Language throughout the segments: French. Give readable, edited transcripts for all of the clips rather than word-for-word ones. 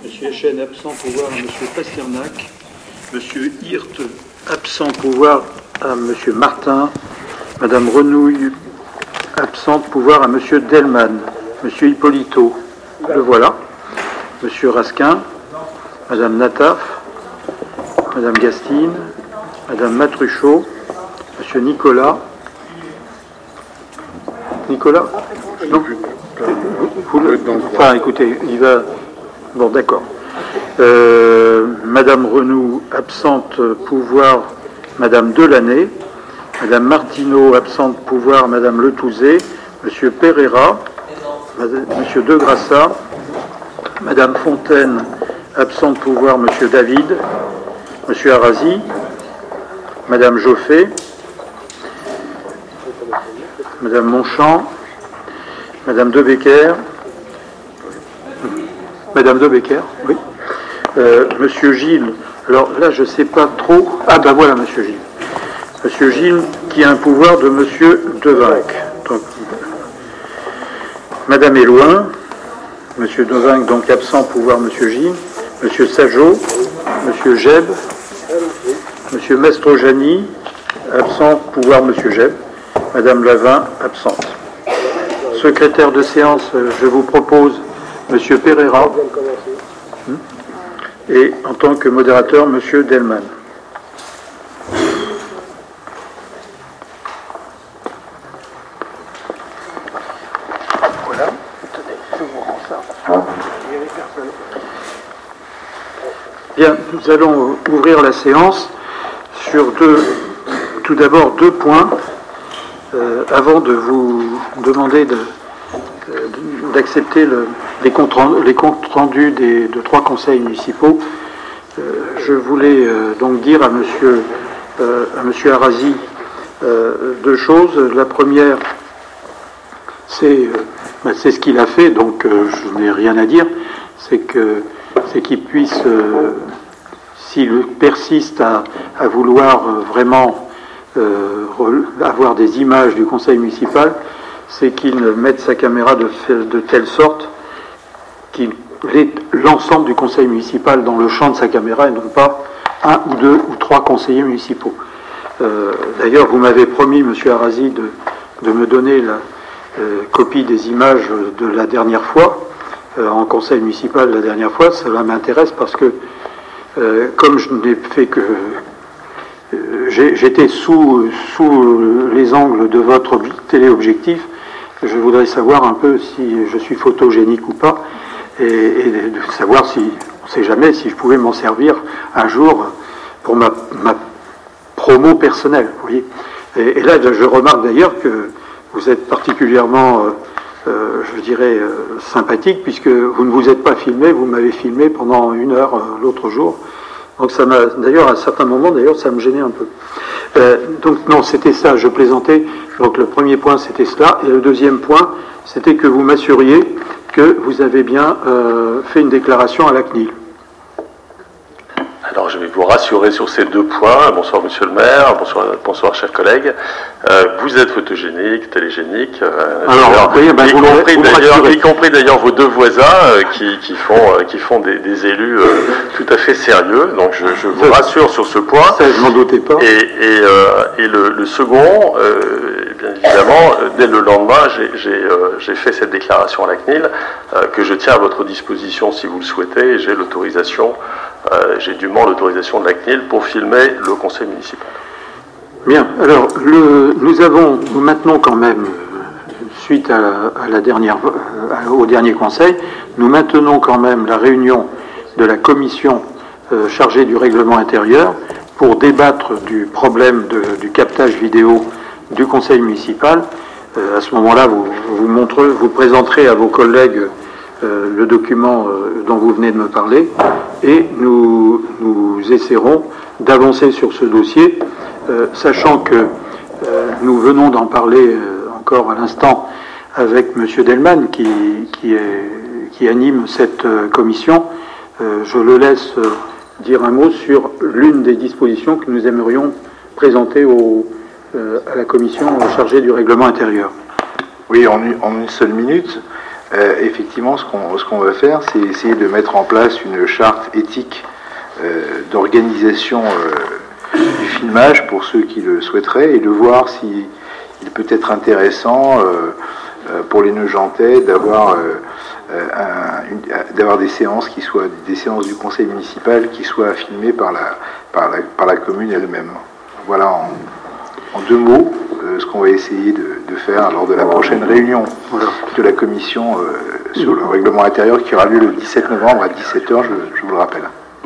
Monsieur Echen, absent, pouvoir à Monsieur Pasternak. Monsieur Hirt, absent, pouvoir à Monsieur Martin. Madame Renouille, absente, pouvoir à Monsieur Delman. Monsieur Hippolito, le voilà. Monsieur Rasquin. Madame Nataf. Madame Gastine. Madame Matruchot. Monsieur Nicolas. Nicolas? Non. Enfin, écoutez, il va... Bon, d'accord. Madame Renou, absente, pouvoir, Madame Delaney. Madame Martineau, absente, pouvoir, Madame Letouzé. Monsieur Pereira. Monsieur De Grassa. Madame Fontaine, absente, pouvoir, Monsieur David. Monsieur Arasi. Madame Joffé. Madame Monchamp. Madame De Becker. Madame De Becker, oui. Monsieur Gilles, alors là, je ne sais pas trop... Ah ben voilà, Monsieur Gilles. Monsieur Gilles, qui a un pouvoir de Monsieur Devinck. Donc, Madame Éloin, Monsieur Devinck, donc absent, pouvoir Monsieur Gilles. Monsieur Sajot, Monsieur Jeb, Monsieur Mastrojani, absent, pouvoir Monsieur Jeb. Madame Lavin, absente. Secrétaire de séance, je vous propose Monsieur Pereira et en tant que modérateur, Monsieur Delman. Voilà. Tenez, je vous rends ça. Bien, nous allons ouvrir la séance sur tout d'abord deux points avant de vous demander d'accepter les comptes rendus de 3 conseils municipaux. Je voulais donc dire à Monsieur Arasi 2 choses. La première, c'est ce qu'il a fait, donc je n'ai rien à dire. C'est qu'il puisse, s'il persiste à vouloir vraiment avoir des images du conseil municipal, c'est qu'il mette sa caméra de telle sorte qu'il ait l'ensemble du conseil municipal dans le champ de sa caméra et non pas 1 ou 2 ou 3 conseillers municipaux. D'ailleurs, vous m'avez promis, Monsieur Arasi, de me donner la copie des images de la dernière fois, en conseil municipal la dernière fois. Cela m'intéresse parce que, comme je n'ai fait que... j'étais sous les angles de votre téléobjectif, je voudrais savoir un peu si je suis photogénique ou pas, et de savoir si, on ne sait jamais, si je pouvais m'en servir un jour pour ma promo personnelle, vous voyez. Et là, je remarque d'ailleurs que vous êtes particulièrement, je dirais, sympathique, puisque vous ne vous êtes pas filmé, vous m'avez filmé pendant 1 heure l'autre jour. Donc ça m'a, d'ailleurs, à un certain moment, d'ailleurs, ça me gênait un peu. Donc non, c'était ça, je plaisantais. Donc le premier point, c'était cela. Et le deuxième point, c'était que vous m'assuriez que vous avez bien fait une déclaration à la CNIL. Alors je vais vous rassurer sur ces 2 points. Bonsoir Monsieur le maire, bonsoir chers collègues. Vous êtes photogénique, télégénique, alors, voyez, ben, y compris d'ailleurs vos 2 voisins qui font des élus tout à fait sérieux. Donc je vous rassure sur ce point. Ça, je m'en doutais pas. Et le second, bien évidemment, dès le lendemain, j'ai fait cette déclaration à la CNIL que je tiens à votre disposition si vous le souhaitez. Et j'ai l'autorisation. J'ai dûment l'autorisation de la CNIL pour filmer le conseil municipal. Bien, alors nous maintenons quand même, suite au dernier conseil, nous maintenons quand même la réunion de la commission chargée du règlement intérieur pour débattre du problème du captage vidéo du conseil municipal. À ce moment-là, vous présenterez à vos collègues le document dont vous venez de me parler, et nous essaierons d'avancer sur ce dossier, sachant que nous venons d'en parler encore à l'instant avec M. Delman qui anime cette commission. Je le laisse dire un mot sur l'une des dispositions que nous aimerions présenter à la commission chargée du règlement intérieur. Oui, en une seule minute. Effectivement, ce qu'on va faire, c'est essayer de mettre en place une charte éthique d'organisation du filmage pour ceux qui le souhaiteraient, et de voir s'il peut être intéressant pour les Nogentais d'avoir des séances qui soient des séances du conseil municipal qui soient filmées par la commune elle-même. Voilà en deux mots ce qu'on va essayer de faire lors de la prochaine réunion de la commission sur le règlement intérieur qui aura lieu le 17 novembre à 17h, je vous le rappelle.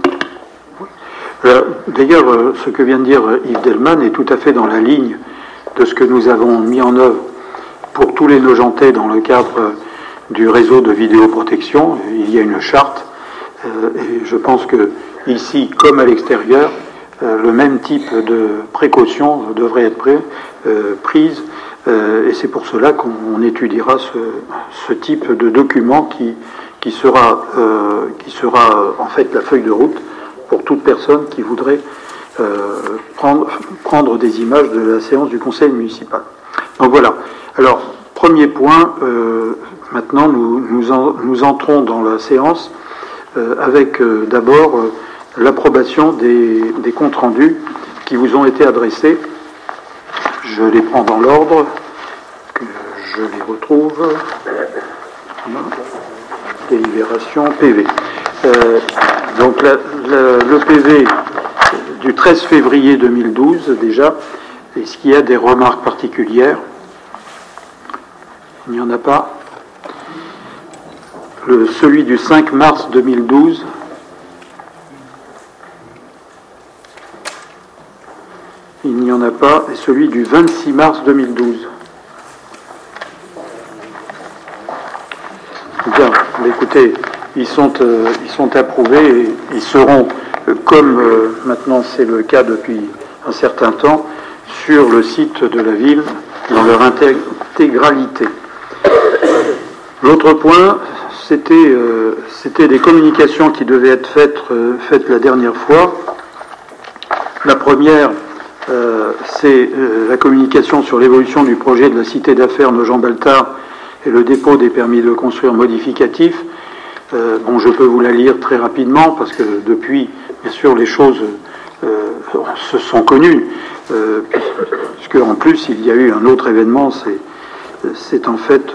D'ailleurs, ce que vient de dire Yves Delman est tout à fait dans la ligne de ce que nous avons mis en œuvre pour tous les Nogentais dans le cadre du réseau de vidéoprotection. Il y a une charte et je pense que ici, comme à l'extérieur, le même type de précautions devrait être prise et c'est pour cela qu'on étudiera ce type de document qui sera en fait la feuille de route pour toute personne qui voudrait prendre des images de la séance du conseil municipal. Donc voilà. Alors, premier point, maintenant nous entrons dans la séance avec d'abord l'approbation des comptes rendus qui vous ont été adressés. Je les prends dans l'ordre, que je les retrouve. Délibération, PV. Donc le PV du 13 février 2012 déjà, est-ce qu'il y a des remarques particulières? Il n'y en a pas. Celui du 5 mars 2012, il n'y en a pas, et celui du 26 mars 2012. Bien, écoutez, ils sont approuvés et ils seront, comme maintenant c'est le cas depuis un certain temps, sur le site de la ville dans leur intégralité. L'autre point, c'était des communications qui devaient être faites la dernière fois. La première, c'est la communication sur l'évolution du projet de la cité d'affaires Nogent-Baltard et le dépôt des permis de construire modificatifs. Je peux vous la lire très rapidement parce que depuis, bien sûr, les choses se sont connues. Puisque en plus, il y a eu un autre événement, c'est en fait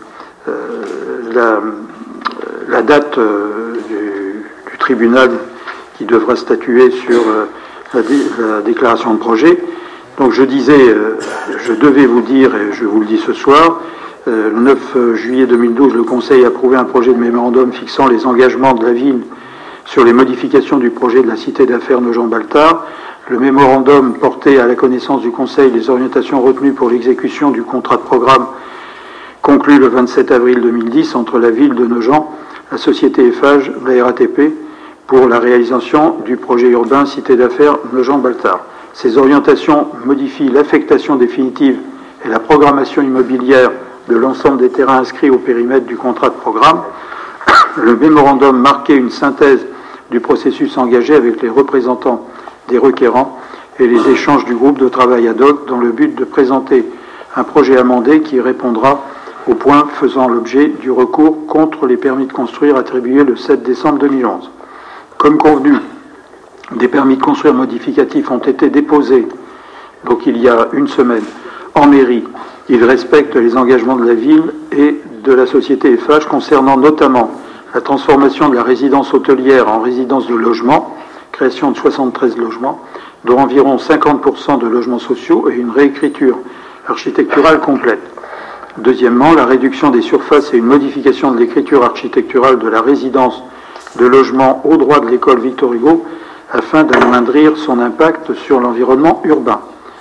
la date du tribunal qui devra statuer sur la déclaration de projet. Donc je disais, je devais vous dire, et je vous le dis ce soir, le 9 juillet 2012, le Conseil a approuvé un projet de mémorandum fixant les engagements de la ville sur les modifications du projet de la cité d'affaires Nogent-Baltard. Le mémorandum portait à la connaissance du Conseil les orientations retenues pour l'exécution du contrat de programme conclu le 27 avril 2010 entre la ville de Nogent, la société Eiffage, la RATP, pour la réalisation du projet urbain cité d'affaires Nogent-Baltard. Ces orientations modifient l'affectation définitive et la programmation immobilière de l'ensemble des terrains inscrits au périmètre du contrat de programme. Le mémorandum marquait une synthèse du processus engagé avec les représentants des requérants et les échanges du groupe de travail ad hoc dans le but de présenter un projet amendé qui répondra aux points faisant l'objet du recours contre les permis de construire attribués le 7 décembre 2011. Comme convenu, des permis de construire modificatifs ont été déposés, donc il y a une semaine, en mairie. Ils respectent les engagements de la ville et de la société Eiffage concernant notamment la transformation de la résidence hôtelière en résidence de logement, création de 73 logements, dont environ 50% de logements sociaux et une réécriture architecturale complète. Deuxièmement, la réduction des surfaces et une modification de l'écriture architecturale de la résidence de logement au droit de l'école Victor Hugo afin d'amoindrir son impact sur l'environnement urbain.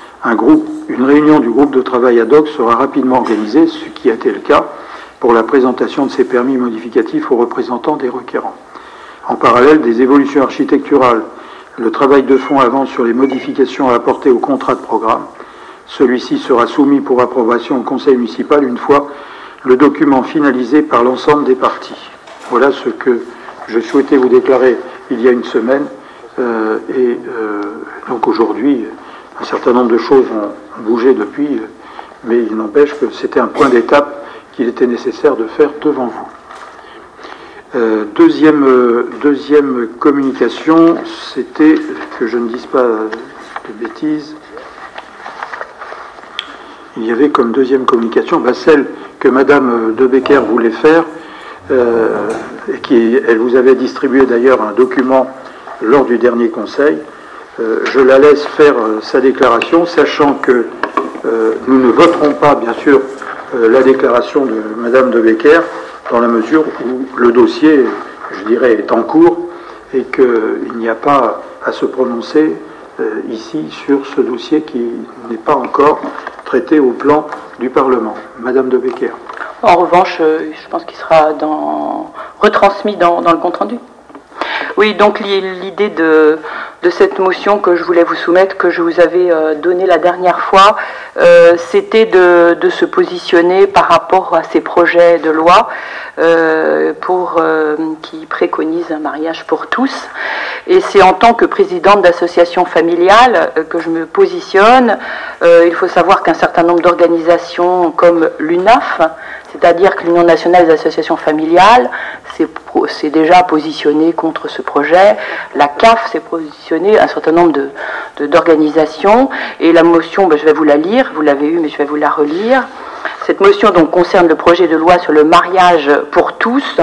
Une réunion du groupe de travail ad hoc sera rapidement organisée, ce qui a été le cas pour la présentation de ces permis modificatifs aux représentants des requérants. En parallèle, des évolutions architecturales, le travail de fond avance sur les modifications à apporter au contrat de programme. Celui-ci sera soumis pour approbation au conseil municipal une fois le document finalisé par l'ensemble des parties. Voilà ce que je souhaitais vous déclarer il y a une semaine. Donc aujourd'hui, un certain nombre de choses ont bougé depuis, mais il n'empêche que c'était un point d'étape qu'il était nécessaire de faire devant vous. Deuxième communication, c'était, que je ne dise pas de bêtises, il y avait comme deuxième communication celle que Madame de Becker voulait faire, et elle vous avait distribué d'ailleurs un document lors du dernier conseil. Je la laisse faire sa déclaration, sachant que nous ne voterons pas, bien sûr, la déclaration de Madame de Becker, dans la mesure où le dossier, je dirais, est en cours et qu'il n'y a pas à se prononcer ici sur ce dossier qui n'est pas encore traité au plan du Parlement. Madame de Becker. En revanche, je pense qu'il sera retransmis dans le compte-rendu. Oui, donc l'idée de cette motion que je voulais vous soumettre, que je vous avais donnée la dernière fois, c'était de se positionner par rapport à ces projets de loi qui préconisent un mariage pour tous. Et c'est en tant que présidente d'association familiale que je me positionne. Il faut savoir qu'un certain nombre d'organisations comme l'UNAF, c'est-à-dire que l'Union nationale des associations familiales, s'est déjà positionnée contre ce projet. La CAF s'est positionnée, un certain nombre d'organisations. Et la motion, je vais vous la lire, vous l'avez eue, mais je vais vous la relire. Cette motion donc concerne le projet de loi sur le mariage pour tous.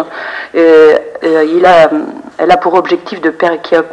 Elle a pour objectif de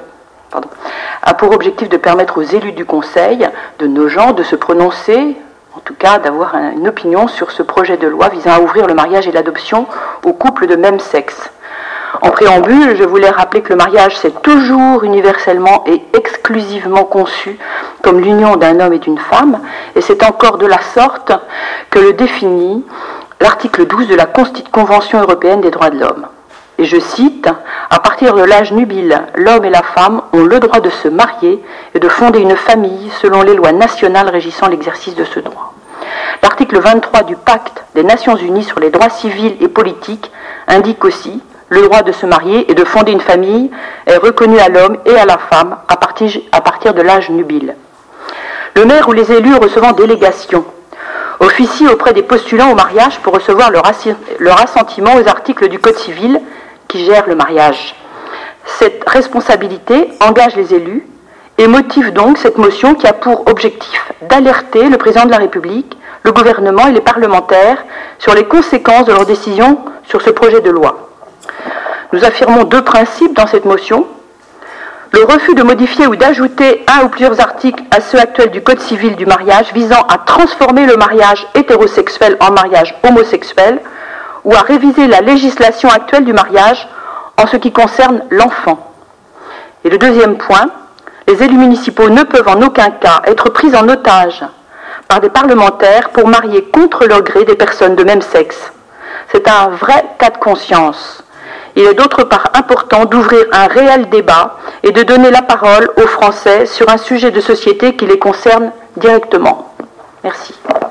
permettre aux élus du Conseil de nos gens de se prononcer, en tout cas d'avoir une opinion sur ce projet de loi visant à ouvrir le mariage et l'adoption aux couples de même sexe. En préambule, je voulais rappeler que le mariage s'est toujours universellement et exclusivement conçu comme l'union d'un homme et d'une femme, et c'est encore de la sorte que le définit l'article 12 de la Convention européenne des droits de l'homme. Et je cite, « À partir de l'âge nubile, l'homme et la femme ont le droit de se marier et de fonder une famille selon les lois nationales régissant l'exercice de ce droit. » L'article 23 du Pacte des Nations Unies sur les droits civils et politiques indique aussi « Le droit de se marier et de fonder une famille est reconnu à l'homme et à la femme à partir de l'âge nubile. » Le maire ou les élus recevant délégation officient auprès des postulants au mariage pour recevoir leur assentiment aux articles du Code civil qui gèrent le mariage. Cette responsabilité engage les élus et motive donc cette motion qui a pour objectif d'alerter le président de la République, le gouvernement et les parlementaires sur les conséquences de leurs décisions sur ce projet de loi. Nous affirmons deux principes dans cette motion. Le refus de modifier ou d'ajouter un ou plusieurs articles à ceux actuels du Code civil du mariage visant à transformer le mariage hétérosexuel en mariage homosexuel ou à réviser la législation actuelle du mariage en ce qui concerne l'enfant. Et le deuxième point, les élus municipaux ne peuvent en aucun cas être pris en otage par des parlementaires pour marier contre leur gré des personnes de même sexe. C'est un vrai cas de conscience. Il est d'autre part important d'ouvrir un réel débat et de donner la parole aux Français sur un sujet de société qui les concerne directement. Merci.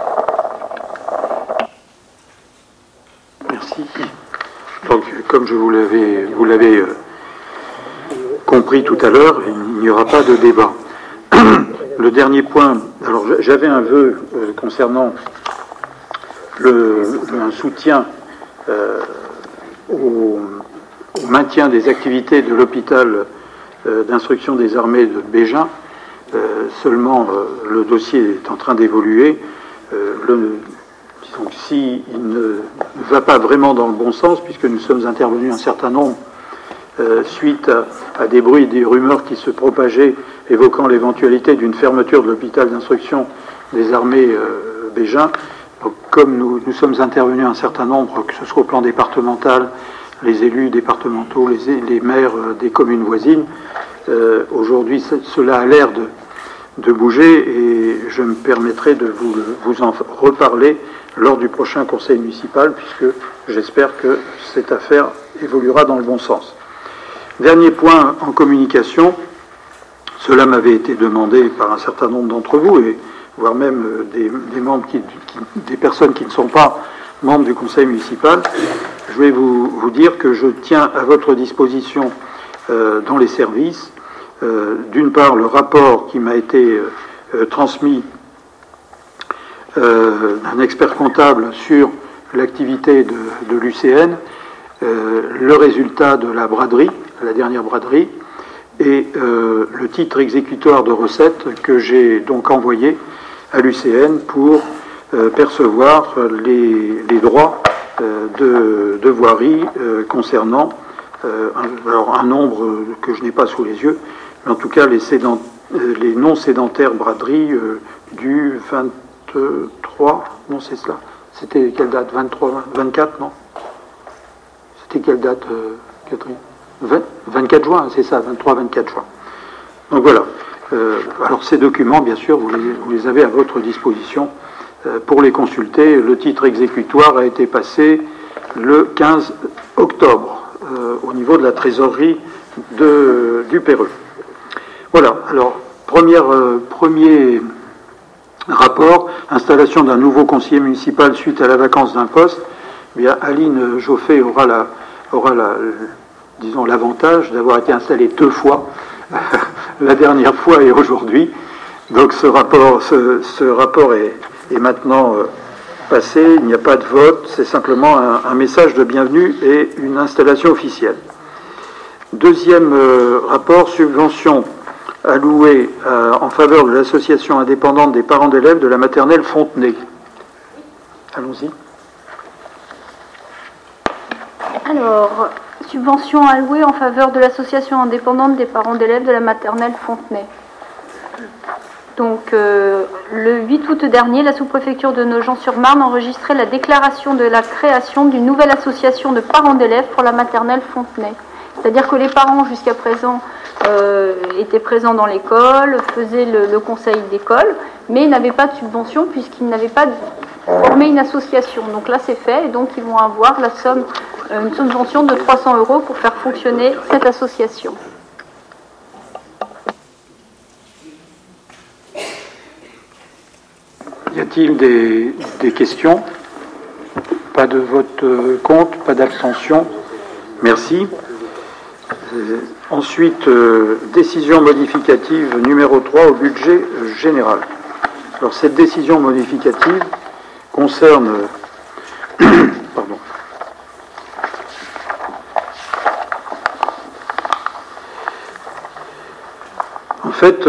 Merci. Donc, comme je vous l'avez compris tout à l'heure, il n'y aura pas de débat. Le dernier point, alors j'avais un vœu concernant un soutien au maintien des activités de l'hôpital d'instruction des armées de Bégin. Seulement, le dossier est en train d'évoluer. Donc, s'il ne va pas vraiment dans le bon sens, puisque nous sommes intervenus un certain nombre suite à des bruits, des rumeurs qui se propageaient évoquant l'éventualité d'une fermeture de l'hôpital d'instruction des armées Bégin. Donc, comme nous sommes intervenus un certain nombre, que ce soit au plan départemental, les élus départementaux, les maires des communes voisines, aujourd'hui cela a l'air de bouger et je me permettrai de vous en reparler lors du prochain conseil municipal, puisque j'espère que cette affaire évoluera dans le bon sens. Dernier point en communication, cela m'avait été demandé par un certain nombre d'entre vous, et voire même des membres des personnes qui ne sont pas membres du conseil municipal. Je vais vous dire que je tiens à votre disposition dans les services, d'une part le rapport qui m'a été transmis d'un expert comptable sur l'activité de l'UCN, le résultat de la braderie, la dernière braderie, et le titre exécutoire de recettes que j'ai donc envoyé à l'UCN pour percevoir les droits de voirie concernant alors un nombre que je n'ai pas sous les yeux, mais en tout cas les non-sédentaires braderies du 23, non c'est cela, c'était quelle date, 23, 24, non? C'était quelle date, Catherine? 24 juin, c'est ça, 23-24 juin. Donc voilà. Alors ces documents, bien sûr, vous les avez à votre disposition pour les consulter. Le titre exécutoire a été passé le 15 octobre au niveau de la trésorerie du Perreux. Voilà. Alors, premier rapport, installation d'un nouveau conseiller municipal suite à la vacance d'un poste. Eh bien, Aline Joffé aura disons, l'avantage d'avoir été installée 2 fois, la dernière fois et aujourd'hui. Donc ce rapport est maintenant passé, il n'y a pas de vote, c'est simplement un message de bienvenue et une installation officielle. Deuxième rapport, subvention allouée en faveur de l'association indépendante des parents d'élèves de la maternelle Fontenay. Allons-y. Alors, subvention allouée en faveur de l'association indépendante des parents d'élèves de la maternelle Fontenay. Donc, le 8 août dernier, la sous-préfecture de Nogent-sur-Marne enregistrait la déclaration de la création d'une nouvelle association de parents d'élèves pour la maternelle Fontenay. C'est-à-dire que les parents, jusqu'à présent, étaient présents dans l'école, faisaient le conseil d'école, mais ils n'avaient pas de subvention puisqu'ils n'avaient pas formé une association. Donc là, c'est fait, et donc ils vont avoir une subvention de 300 € pour faire fonctionner cette association. Y a-t-il des questions? Pas de vote contre, pas d'abstention. Merci. Ensuite, décision modificative numéro 3 au budget général. Alors cette décision modificative concerne pardon. En fait,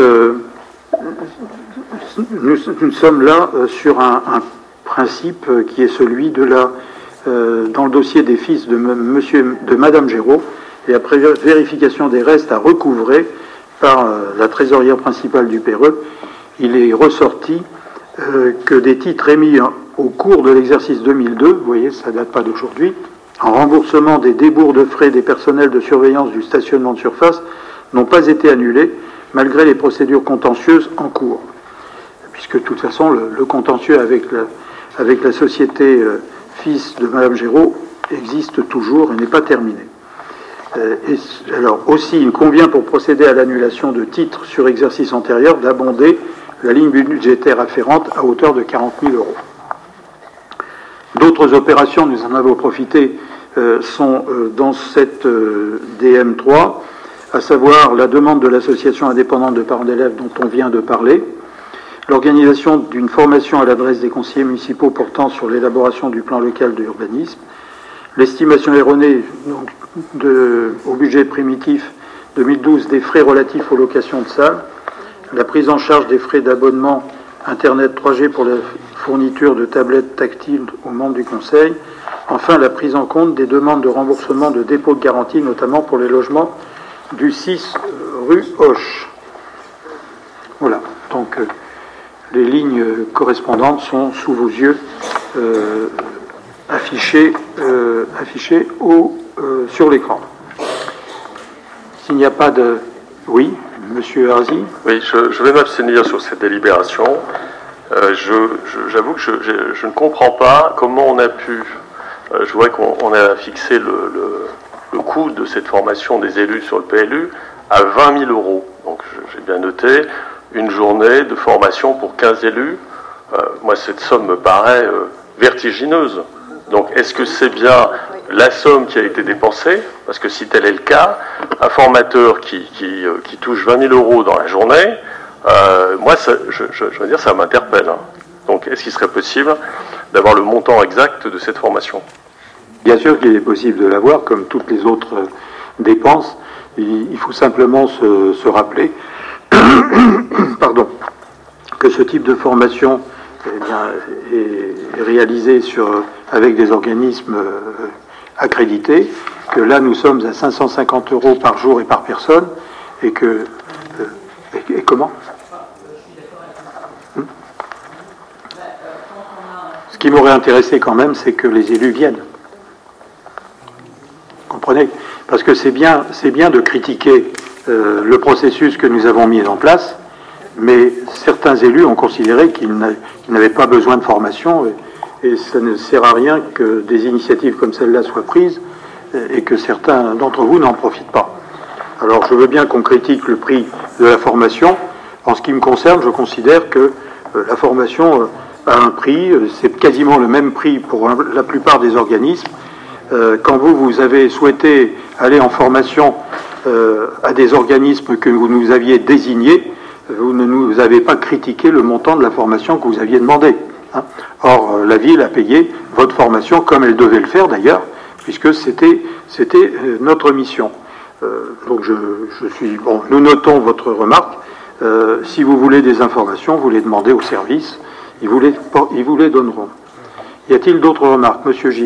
nous sommes là sur un principe qui est celui de dans le dossier des fils de Madame Géraud, et après vérification des restes à recouvrer par la trésorière principale du Perreux, il est ressorti que des titres émis au cours de l'exercice 2002, vous voyez, ça date pas d'aujourd'hui, en remboursement des débours de frais des personnels de surveillance du stationnement de surface, n'ont pas été annulés, malgré les procédures contentieuses en cours. Puisque de toute façon, le contentieux avec la société fils de Madame Géraud existe toujours et n'est pas terminé. Alors aussi, il convient pour procéder à l'annulation de titres sur exercice antérieur d'abonder la ligne budgétaire afférente à hauteur de 40 000 €. D'autres opérations, nous en avons profité, sont dans cette DM3, à savoir la demande de l'association indépendante de parents d'élèves dont on vient de parler, l'organisation d'une formation à l'adresse des conseillers municipaux portant sur l'élaboration du plan local de l'urbanisme, l'estimation erronée au budget primitif 2012 des frais relatifs aux locations de salles, la prise en charge des frais d'abonnement Internet 3G pour la fourniture de tablettes tactiles aux membres du Conseil, enfin la prise en compte des demandes de remboursement de dépôt de garantie, notamment pour les logements du 6 rue Hoche. Voilà, donc les lignes correspondantes sont sous vos yeux affichées sur l'écran. S'il n'y a pas de... Oui, Monsieur Arzi. Oui, je vais m'abstenir sur cette délibération. J'avoue que je ne comprends pas comment on a pu... je vois qu'on a fixé le coût de cette formation des élus sur le PLU à 20 000 €. Donc j'ai bien noté une journée de formation pour 15 élus. Moi, cette somme me paraît vertigineuse. Donc est-ce que c'est bien la somme qui a été dépensée? Parce que si tel est le cas, un formateur qui touche 20 000 € dans la journée, moi, je veux dire, ça m'interpelle. Hein. Donc est-ce qu'il serait possible d'avoir le montant exact de cette formation. Bien sûr qu'il est possible de l'avoir, comme toutes les autres dépenses. Il faut simplement se rappeler pardon, que ce type de formation est réalisé avec des organismes accrédités, que là nous sommes à 550 € par jour et par personne, et que... et comment ? Ce qui m'aurait intéressé quand même, c'est que les élus viennent. Comprenez ? Parce que c'est bien de critiquer le processus que nous avons mis en place, mais certains élus ont considéré qu'ils n'avaient pas besoin de formation, et ça ne sert à rien que des initiatives comme celle-là soient prises et que certains d'entre vous n'en profitent pas. Alors je veux bien qu'on critique le prix de la formation. En ce qui me concerne, je considère que la formation a un prix, c'est quasiment le même prix pour la plupart des organismes. Quand vous avez souhaité aller en formation à des organismes que vous nous aviez désignés, vous ne nous avez pas critiqué le montant de la formation que vous aviez demandé. Hein. Or, la ville a payé votre formation comme elle devait le faire d'ailleurs, puisque c'était notre mission. Donc nous notons votre remarque. Si vous voulez des informations, vous les demandez au service, ils vous les donneront. Y a-t-il d'autres remarques, Monsieur Gilles ?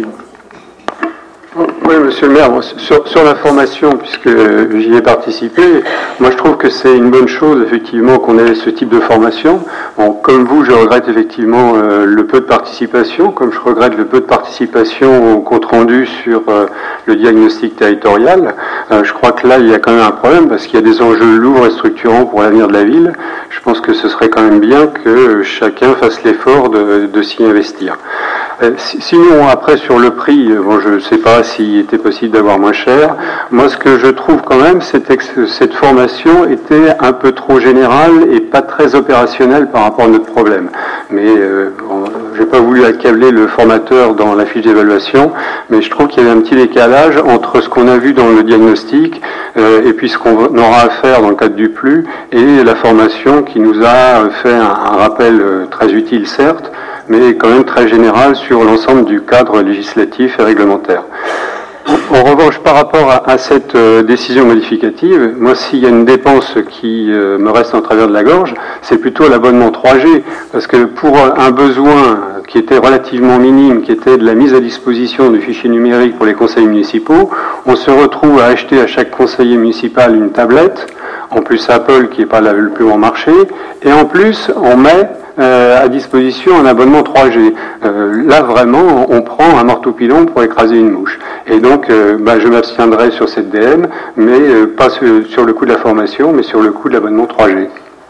Oui, monsieur le maire, sur la formation, puisque j'y ai participé, moi je trouve que c'est une bonne chose, effectivement, qu'on ait ce type de formation. Bon, comme vous, je regrette effectivement le peu de participation, comme je regrette le peu de participation au compte-rendu sur le diagnostic territorial. Je crois que là, il y a quand même un problème, parce qu'il y a des enjeux lourds et structurants pour l'avenir de la ville. Je pense que ce serait quand même bien que chacun fasse l'effort de s'y investir. Sinon, après, sur le prix, bon, je ne sais pas s'il était possible d'avoir moins cher. Moi, ce que je trouve quand même, c'était que cette formation était un peu trop générale et pas très opérationnelle par rapport à notre problème. Mais j'ai pas voulu accabler le formateur dans la fiche d'évaluation, mais je trouve qu'il y avait un petit décalage entre ce qu'on a vu dans le diagnostic et puis ce qu'on aura à faire dans le cadre du PLU et la formation qui nous a fait un rappel très utile, certes, mais quand même très général sur l'ensemble du cadre législatif et réglementaire. En revanche, par rapport à cette décision modificative, moi, s'il y a une dépense qui me reste en travers de la gorge, c'est plutôt l'abonnement 3G, parce que pour un besoin qui était relativement minime, qui était de la mise à disposition du fichier numérique pour les conseils municipaux, on se retrouve à acheter à chaque conseiller municipal une tablette, en plus Apple qui n'est pas le plus bon marché, et en plus on met à disposition un abonnement 3G. Là vraiment on prend un marteau-pilon pour écraser une mouche. Et donc je m'abstiendrai sur cette DM, mais pas sur le coût de la formation, mais sur le coût de l'abonnement 3G.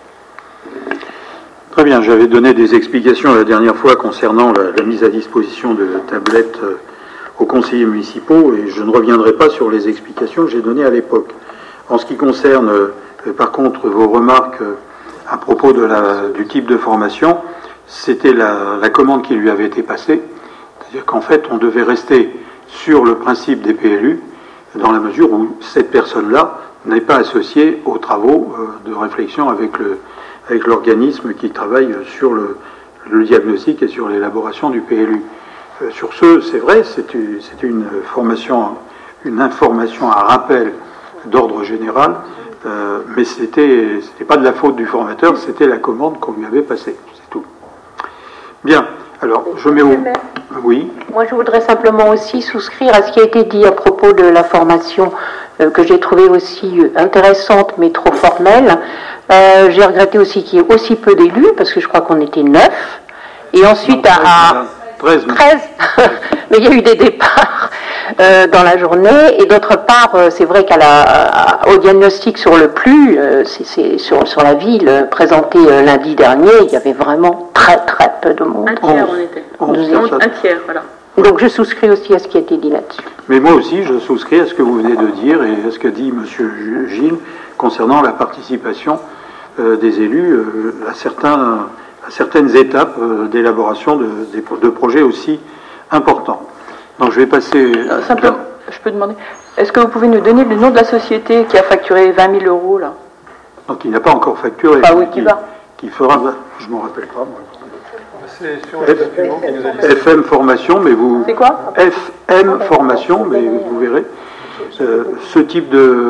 Très bien, j'avais donné des explications la dernière fois concernant la mise à disposition de tablettes aux conseillers municipaux, et je ne reviendrai pas sur les explications que j'ai données à l'époque. En ce qui concerne par contre vos remarques à propos du type de formation, c'était la commande qui lui avait été passée, c'est-à-dire qu'en fait on devait rester sur le principe des PLU dans la mesure où cette personne-là n'est pas associée aux travaux de réflexion avec l'organisme qui travaille sur le diagnostic et sur l'élaboration du PLU. Sur ce, c'est vrai, c'était une information à rappel d'ordre général, mais c'était pas de la faute du formateur, c'était la commande qu'on lui avait passée, c'est tout. Bien, alors je mets au... Oui. Moi je voudrais simplement aussi souscrire à ce qui a été dit à propos de la formation, que j'ai trouvé aussi intéressante mais trop formelle. J'ai regretté aussi qu'il y ait aussi peu d'élus, parce que je crois qu'on était 9, et ensuite 13. Mais il y a eu des départs dans la journée, et d'autre part, c'est vrai qu'au diagnostic sur le PLU, c'est sur la ville, présenté lundi dernier, il y avait vraiment très très peu de monde. Un tiers on était. Un tiers, voilà. Donc je souscris aussi à ce qui a été dit là-dessus. Mais moi aussi, je souscris à ce que vous venez de dire et à ce qu'a dit M. Gilles concernant la participation des élus à certaines étapes d'élaboration de projets aussi importants. Donc je vais passer... Simplement, je peux demander, est-ce que vous pouvez nous donner le nom de la société qui a facturé 20 000 euros là? Donc il n'a pas encore facturé. Ah oui, qui va. Qui fera... Je ne m'en rappelle pas, moi. FM formation, mais vous... C'est quoi? FM formation, mais vous verrez. Ce type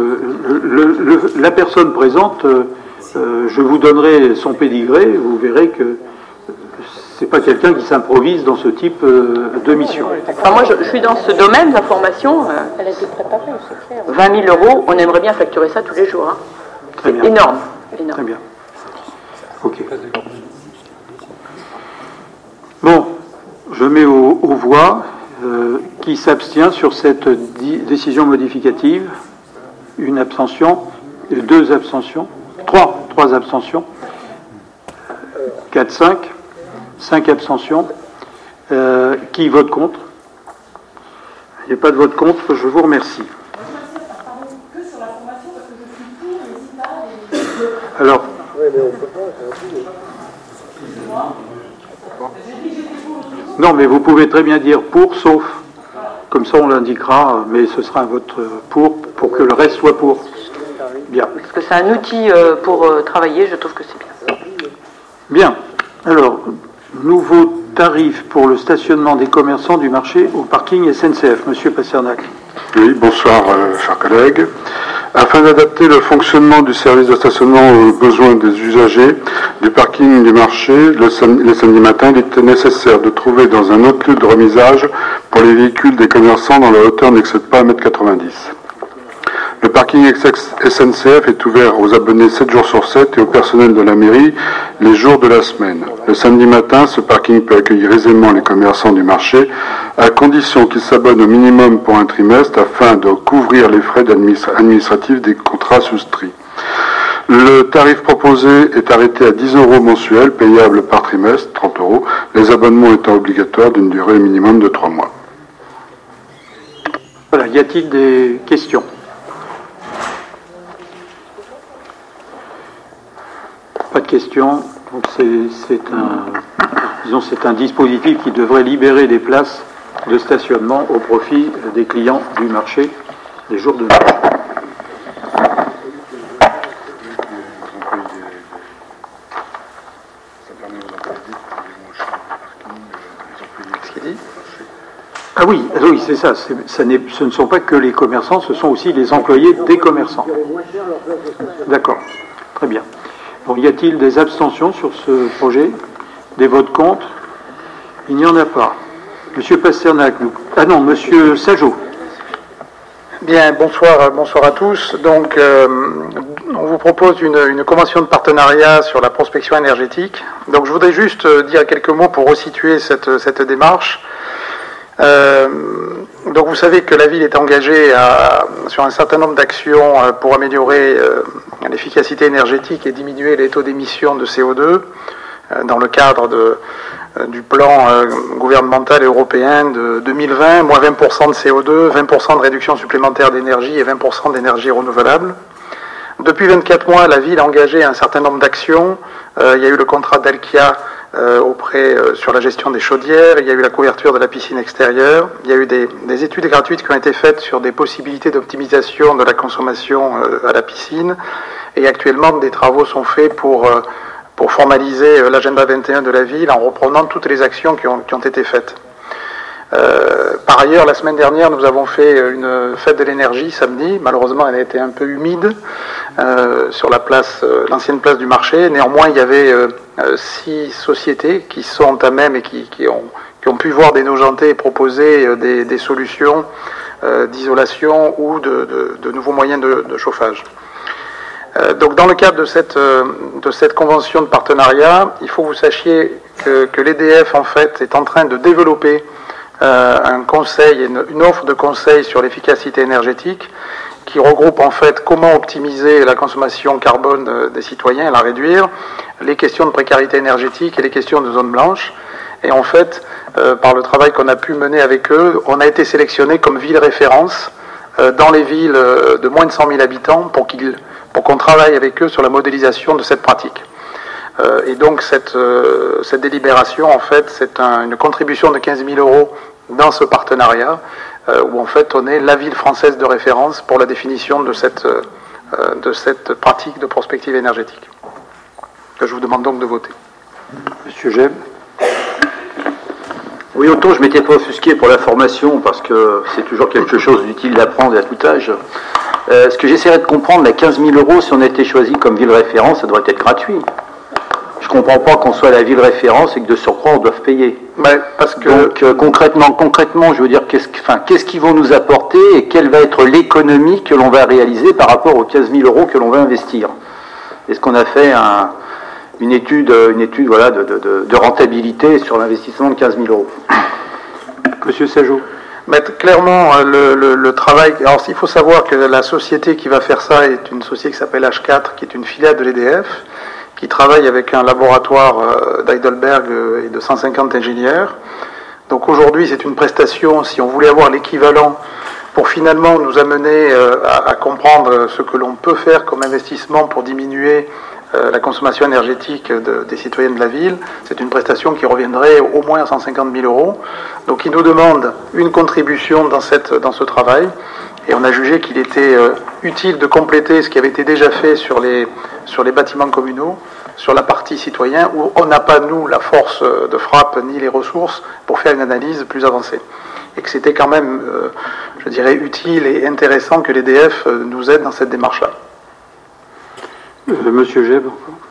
la personne présente, je vous donnerai son pédigré, vous verrez que c'est pas quelqu'un qui s'improvise dans ce type de mission. Enfin, moi, je suis dans ce domaine de la formation. Elle a été préparée, c'est clair. 20 000 €, on aimerait bien facturer ça tous les jours. Hein. C'est énorme. Très bien. Ok. Bon, je mets aux voix. Qui s'abstient sur cette décision modificative? Une abstention, 2 abstentions, 3 abstentions, 4, 5 abstentions. Qui vote contre? Il n'y a pas de vote contre, je vous remercie. Alors, non, mais vous pouvez très bien dire pour, sauf. Comme ça, on l'indiquera, mais ce sera un vote pour que le reste soit pour. Bien. Parce que c'est un outil pour travailler, je trouve que c'est bien. Bien. Alors, nouveau tarif pour le stationnement des commerçants du marché au parking SNCF. Monsieur Pasternak. Oui, bonsoir, chers collègues. Afin d'adapter le fonctionnement du service de stationnement aux besoins des usagers du parking du marché, les samedis matins, il était nécessaire de trouver dans un autre lieu de remisage pour les véhicules des commerçants dont la hauteur n'excède pas 1,90 m. Le parking SNCF est ouvert aux abonnés 7 jours sur 7 et au personnel de la mairie les jours de la semaine. Le samedi matin, ce parking peut accueillir aisément les commerçants du marché à condition qu'ils s'abonnent au minimum pour un trimestre afin de couvrir les frais administratifs des contrats souscrits. Le tarif proposé est arrêté à 10 € mensuels, payable par trimestre, 30 €, les abonnements étant obligatoires d'une durée minimum de 3 mois. Voilà, y a-t-il des questions? Pas de questions. Donc c'est un dispositif qui devrait libérer des places de stationnement au profit des clients du marché les jours de marché. Qu'est-ce qu'il dit? Ah oui, c'est ça. Ce ne sont pas que les commerçants, ce sont aussi les employés des commerçants. D'accord, très bien. Bon, y a-t-il des abstentions sur ce projet? Des votes contre? Il n'y en a pas. Monsieur Pasternak, Monsieur Sajot. Bien, bonsoir à tous. Donc, on vous propose une convention de partenariat sur la prospection énergétique. Donc, je voudrais juste dire quelques mots pour resituer cette démarche. Donc, vous savez que la ville est engagée sur un certain nombre d'actions pour améliorer l'efficacité énergétique et diminuer les taux d'émission de CO2 dans le cadre du plan gouvernemental européen de 2020, moins 20% de CO2, 20% de réduction supplémentaire d'énergie et 20% d'énergie renouvelable. Depuis 24 mois, la ville a engagé un certain nombre d'actions. Il y a eu le contrat d'Alkia sur la gestion des chaudières, il y a eu la couverture de la piscine extérieure, il y a eu des études gratuites qui ont été faites sur des possibilités d'optimisation de la consommation à la piscine, et actuellement des travaux sont faits pour formaliser l'agenda 21 de la ville en reprenant toutes les actions qui ont été faites. Par ailleurs, la semaine dernière, nous avons fait une fête de l'énergie samedi. Malheureusement, elle a été un peu humide sur l'ancienne place du marché. Néanmoins, il y avait 6 sociétés qui sont à même et qui ont pu voir des nojentés proposer des solutions d'isolation ou de nouveaux moyens de chauffage. Donc, dans le cadre de cette convention de partenariat, il faut que vous sachiez que l'EDF, en fait, est en train de développer un conseil, une offre de conseil sur l'efficacité énergétique qui regroupe en fait comment optimiser la consommation carbone des citoyens et la réduire, les questions de précarité énergétique et les questions de zones blanches. Et en fait, par le travail qu'on a pu mener avec eux, on a été sélectionné comme ville référence dans les villes de moins de 100 000 habitants pour qu'on travaille avec eux sur la modélisation de cette pratique. Et donc cette délibération, en fait, c'est une contribution de 15 000 € dans ce partenariat, où en fait on est la ville française de référence pour la définition de cette pratique de prospective énergétique. Je vous demande donc de voter. Monsieur Geb. Oui, autant je m'étais pas offusqué pour la formation, parce que c'est toujours quelque chose d'utile d'apprendre à tout âge. Ce que j'essaierais de comprendre, la 15 000 €, si on a été choisi comme ville référence, ça devrait être gratuit. Je comprends pas qu'on soit la ville référence et que de surcroît on doive payer. Parce que... Donc concrètement, je veux dire, qu'est-ce qu'ils vont nous apporter et quelle va être l'économie que l'on va réaliser par rapport aux 15 000 € que l'on va investir? Est-ce qu'on a fait une étude voilà, de rentabilité sur l'investissement de 15 000 €? Monsieur Sajot. Clairement, le travail... Alors, il faut savoir que la société qui va faire ça est une société qui s'appelle H4, qui est une filiale de l'EDF, qui travaille avec un laboratoire d'Heidelberg et de 150 ingénieurs. Donc aujourd'hui, c'est une prestation, si on voulait avoir l'équivalent, pour finalement nous amener à comprendre ce que l'on peut faire comme investissement pour diminuer la consommation énergétique des citoyens de la ville, c'est une prestation qui reviendrait au moins à 150 000 €. Donc ils nous demandent une contribution dans ce travail, et on a jugé qu'il était utile de compléter ce qui avait été déjà fait sur les bâtiments communaux, sur la partie citoyen, où on n'a pas, nous, la force de frappe ni les ressources pour faire une analyse plus avancée. Et que c'était quand même, je dirais, utile et intéressant que l'EDF nous aide dans cette démarche-là. Monsieur Jeb.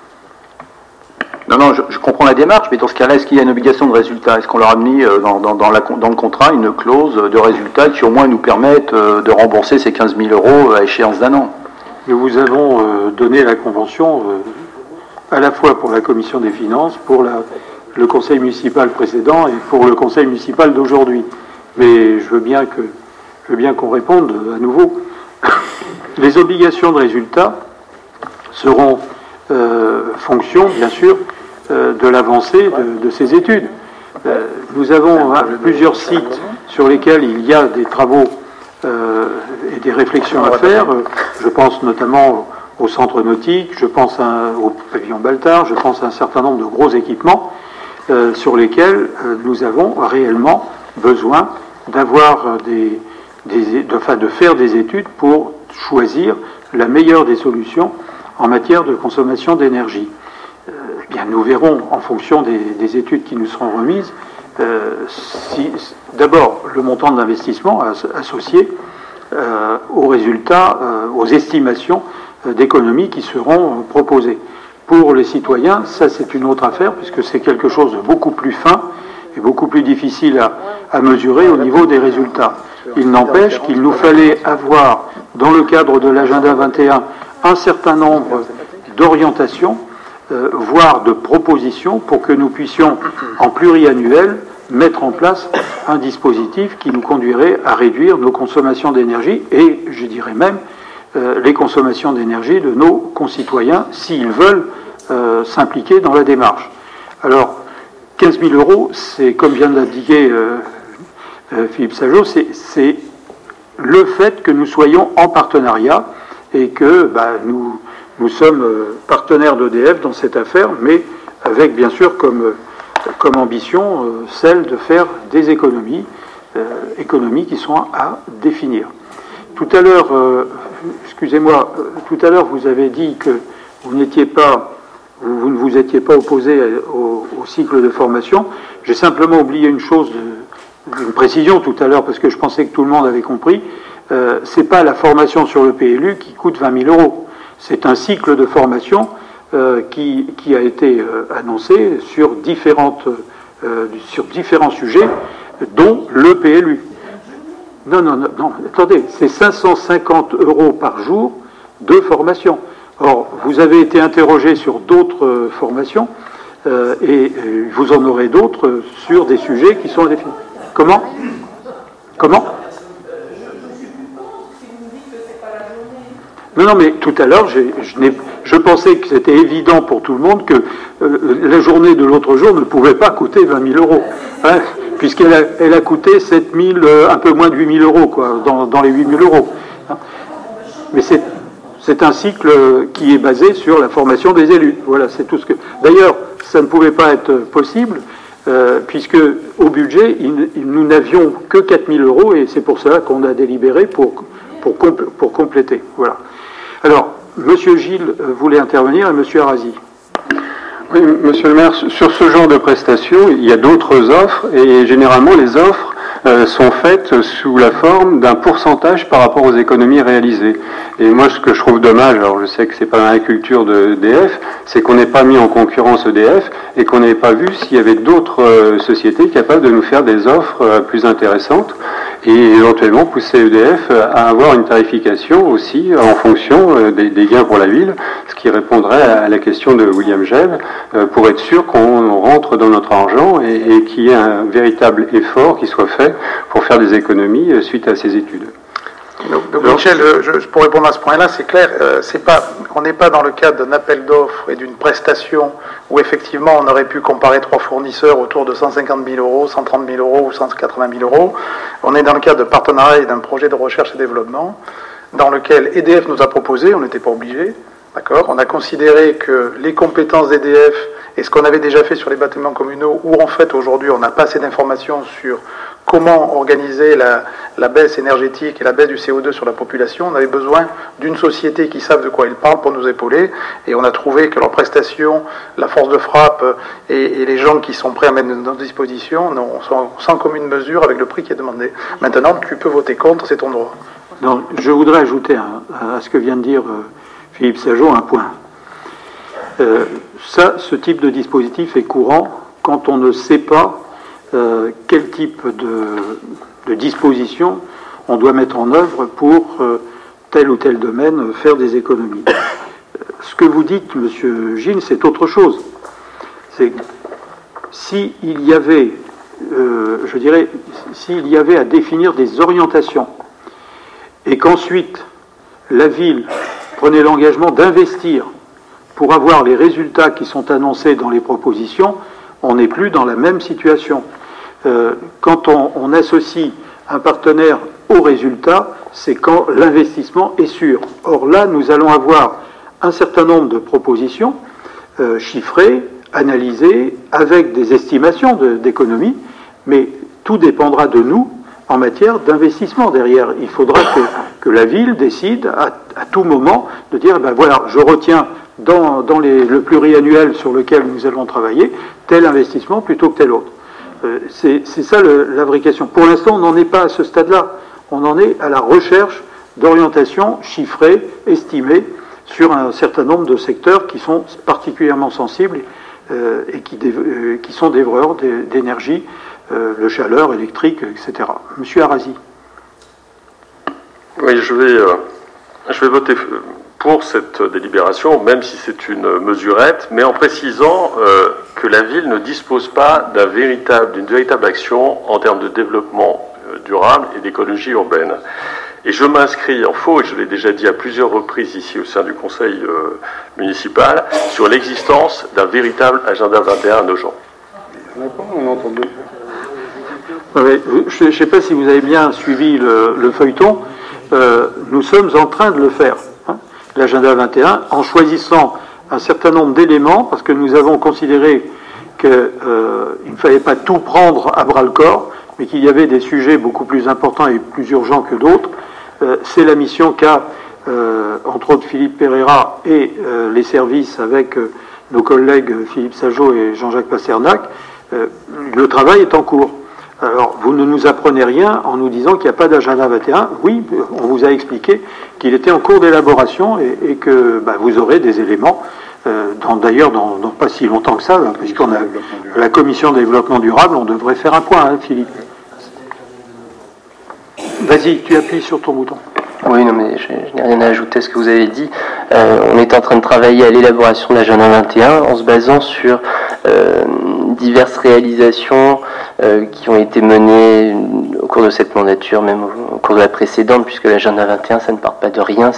Non, je comprends la démarche, mais dans ce cas-là, est-ce qu'il y a une obligation de résultat? Est-ce qu'on leur a mis dans le contrat une clause de résultat qui au moins nous permette de rembourser ces 15 000 € à échéance d'un an? Nous vous avons donné la convention à la fois pour la commission des finances, pour le conseil municipal précédent et pour le conseil municipal d'aujourd'hui. Mais je veux bien qu'on réponde à nouveau. Les obligations de résultat seront fonction, bien sûr, de l'avancée de ces études. Nous avons plusieurs sites sur lesquels il y a des travaux et des réflexions à faire. Je pense notamment au centre nautique, je pense au pavillon Baltard, je pense à un certain nombre de gros équipements sur lesquels nous avons réellement besoin d'avoir de faire des études pour choisir la meilleure des solutions en matière de consommation d'énergie. Bien, nous verrons en fonction des études qui nous seront remises, d'abord le montant d'investissement associé aux résultats, aux estimations d'économies qui seront proposées. Pour les citoyens, ça c'est une autre affaire, puisque c'est quelque chose de beaucoup plus fin et beaucoup plus difficile à mesurer au niveau des résultats. Il n'empêche qu'il nous fallait avoir, dans le cadre de l'agenda 21, un certain nombre d'orientations, voire de propositions, pour que nous puissions, en pluriannuel, mettre en place un dispositif qui nous conduirait à réduire nos consommations d'énergie et, je dirais même, les consommations d'énergie de nos concitoyens, s'ils veulent s'impliquer dans la démarche. Alors, 15 000 €, c'est, comme vient de l'indiquer Philippe Sajot, c'est le fait que nous soyons en partenariat et que nous sommes partenaires d'EDF dans cette affaire, mais avec bien sûr comme ambition celle de faire des économies qui sont à définir. Tout à l'heure, excusez-moi, tout à l'heure vous avez dit que vous ne vous étiez pas opposé au cycle de formation. J'ai simplement oublié une chose, une précision tout à l'heure, parce que je pensais que tout le monde avait compris. C'est pas la formation sur le PLU qui coûte 20 000 €. C'est un cycle de formation qui a été annoncé sur différents sujets, dont le PLU. Non, attendez, c'est 550 € par jour de formation. Or, vous avez été interrogé sur d'autres formations et vous en aurez d'autres sur des sujets qui sont définis. Comment Non, mais tout à l'heure, je pensais que c'était évident pour tout le monde que la journée de l'autre jour ne pouvait pas coûter 20 000 €, hein, puisqu'elle a coûté 7 000, un peu moins de 8 000 €, quoi, dans les 8 000 €. Hein. Mais c'est un cycle qui est basé sur la formation des élus. Voilà, c'est tout ce que... D'ailleurs, ça ne pouvait pas être possible, puisque au budget, nous n'avions que 4 000 € et c'est pour cela qu'on a délibéré pour compléter. Voilà. Alors, M. Gilles voulait intervenir et M. Arasi. Oui, monsieur le maire, sur ce genre de prestations, il y a d'autres offres et généralement les offres sont faites sous la forme d'un pourcentage par rapport aux économies réalisées. Et moi, ce que je trouve dommage, alors je sais que c'est pas dans la culture de EDF, c'est qu'on n'ait pas mis en concurrence EDF et qu'on n'ait pas vu s'il y avait d'autres sociétés capables de nous faire des offres plus intéressantes et éventuellement pousser EDF à avoir une tarification aussi en fonction des gains pour la ville, ce qui répondrait à la question de William Gell, pour être sûr qu'on rentre dans notre argent et qu'il y ait un véritable effort qui soit fait pour faire des économies suite à ces études. Donc Michel, pour répondre à ce point-là, c'est clair, on n'est pas dans le cadre d'un appel d'offres et d'une prestation où effectivement on aurait pu comparer 3 fournisseurs autour de 150 000 euros, 130 000 euros ou 180 000 euros. On est dans le cadre de partenariat et d'un projet de recherche et développement dans lequel EDF nous a proposé, on n'était pas obligé, d'accord. On a considéré que les compétences d'EDF et ce qu'on avait déjà fait sur les bâtiments communaux, où en fait aujourd'hui on n'a pas assez d'informations sur comment organiser la baisse énergétique et la baisse du CO2 sur la population, on avait besoin d'une société qui savent de quoi ils parlent pour nous épauler, et on a trouvé que leurs prestations, la force de frappe et les gens qui sont prêts à mettre à notre disposition sont sans commune mesure avec le prix qui est demandé. Maintenant, tu peux voter contre, c'est ton droit. Donc, je voudrais ajouter à ce que vient de dire Philippe Sajot un point. Ce type de dispositif est courant quand on ne sait pas quel type de disposition on doit mettre en œuvre pour tel ou tel domaine faire des économies. Ce que vous dites, Monsieur Gilles, c'est autre chose. C'est s'il y avait, s'il y avait à définir des orientations et qu'ensuite la ville prenait l'engagement d'investir pour avoir les résultats qui sont annoncés dans les propositions, on n'est plus dans la même situation. Quand on associe un partenaire au résultat, c'est quand l'investissement est sûr. Or là, nous allons avoir un certain nombre de propositions chiffrées, analysées, avec des estimations d'économie, mais tout dépendra de nous en matière d'investissement derrière. Il faudra que la ville décide à tout moment de dire, ben voilà, je retiens dans le pluriannuel sur lequel nous allons travailler tel investissement plutôt que tel autre. C'est ça la vraie question. Pour l'instant, on n'en est pas à ce stade-là. On en est à la recherche d'orientation chiffrée, estimée, sur un certain nombre de secteurs qui sont particulièrement sensibles et qui sont dévoreurs d'énergie, le chaleur électrique, etc. Monsieur Arasi. Oui, je vais voter pour cette délibération, même si c'est une mesurette, mais en précisant que la ville ne dispose pas d'une véritable action en termes de développement durable et d'écologie urbaine. Et je m'inscris en faux, et je l'ai déjà dit à plusieurs reprises ici au sein du conseil municipal, sur l'existence d'un véritable agenda 21 à Nogent. Je ne sais pas si vous avez bien suivi le feuilleton, nous sommes en train de le faire, l'agenda 21, en choisissant un certain nombre d'éléments, parce que nous avons considéré qu'il ne fallait pas tout prendre à bras-le-corps, mais qu'il y avait des sujets beaucoup plus importants et plus urgents que d'autres. C'est la mission qu'a, entre autres, Philippe Pereira et les services avec nos collègues Philippe Sajot et Jean-Jacques Pasternak. Le travail est en cours. Alors, vous ne nous apprenez rien en nous disant qu'il n'y a pas d'agenda 21. Oui, on vous a expliqué qu'il était en cours d'élaboration et que vous aurez des éléments, d'ailleurs dans pas si longtemps que ça, puisqu'on a la commission développement durable, on devrait faire un point, Philippe. Vas-y, tu appuies sur ton bouton. Oui, non, mais je n'ai rien à ajouter à ce que vous avez dit. On est en train de travailler à l'élaboration de l'agenda 21 en se basant sur diverses réalisations qui ont été menées au cours de cette mandature, même au cours de la précédente, puisque l'agenda 21, ça ne part pas de rien,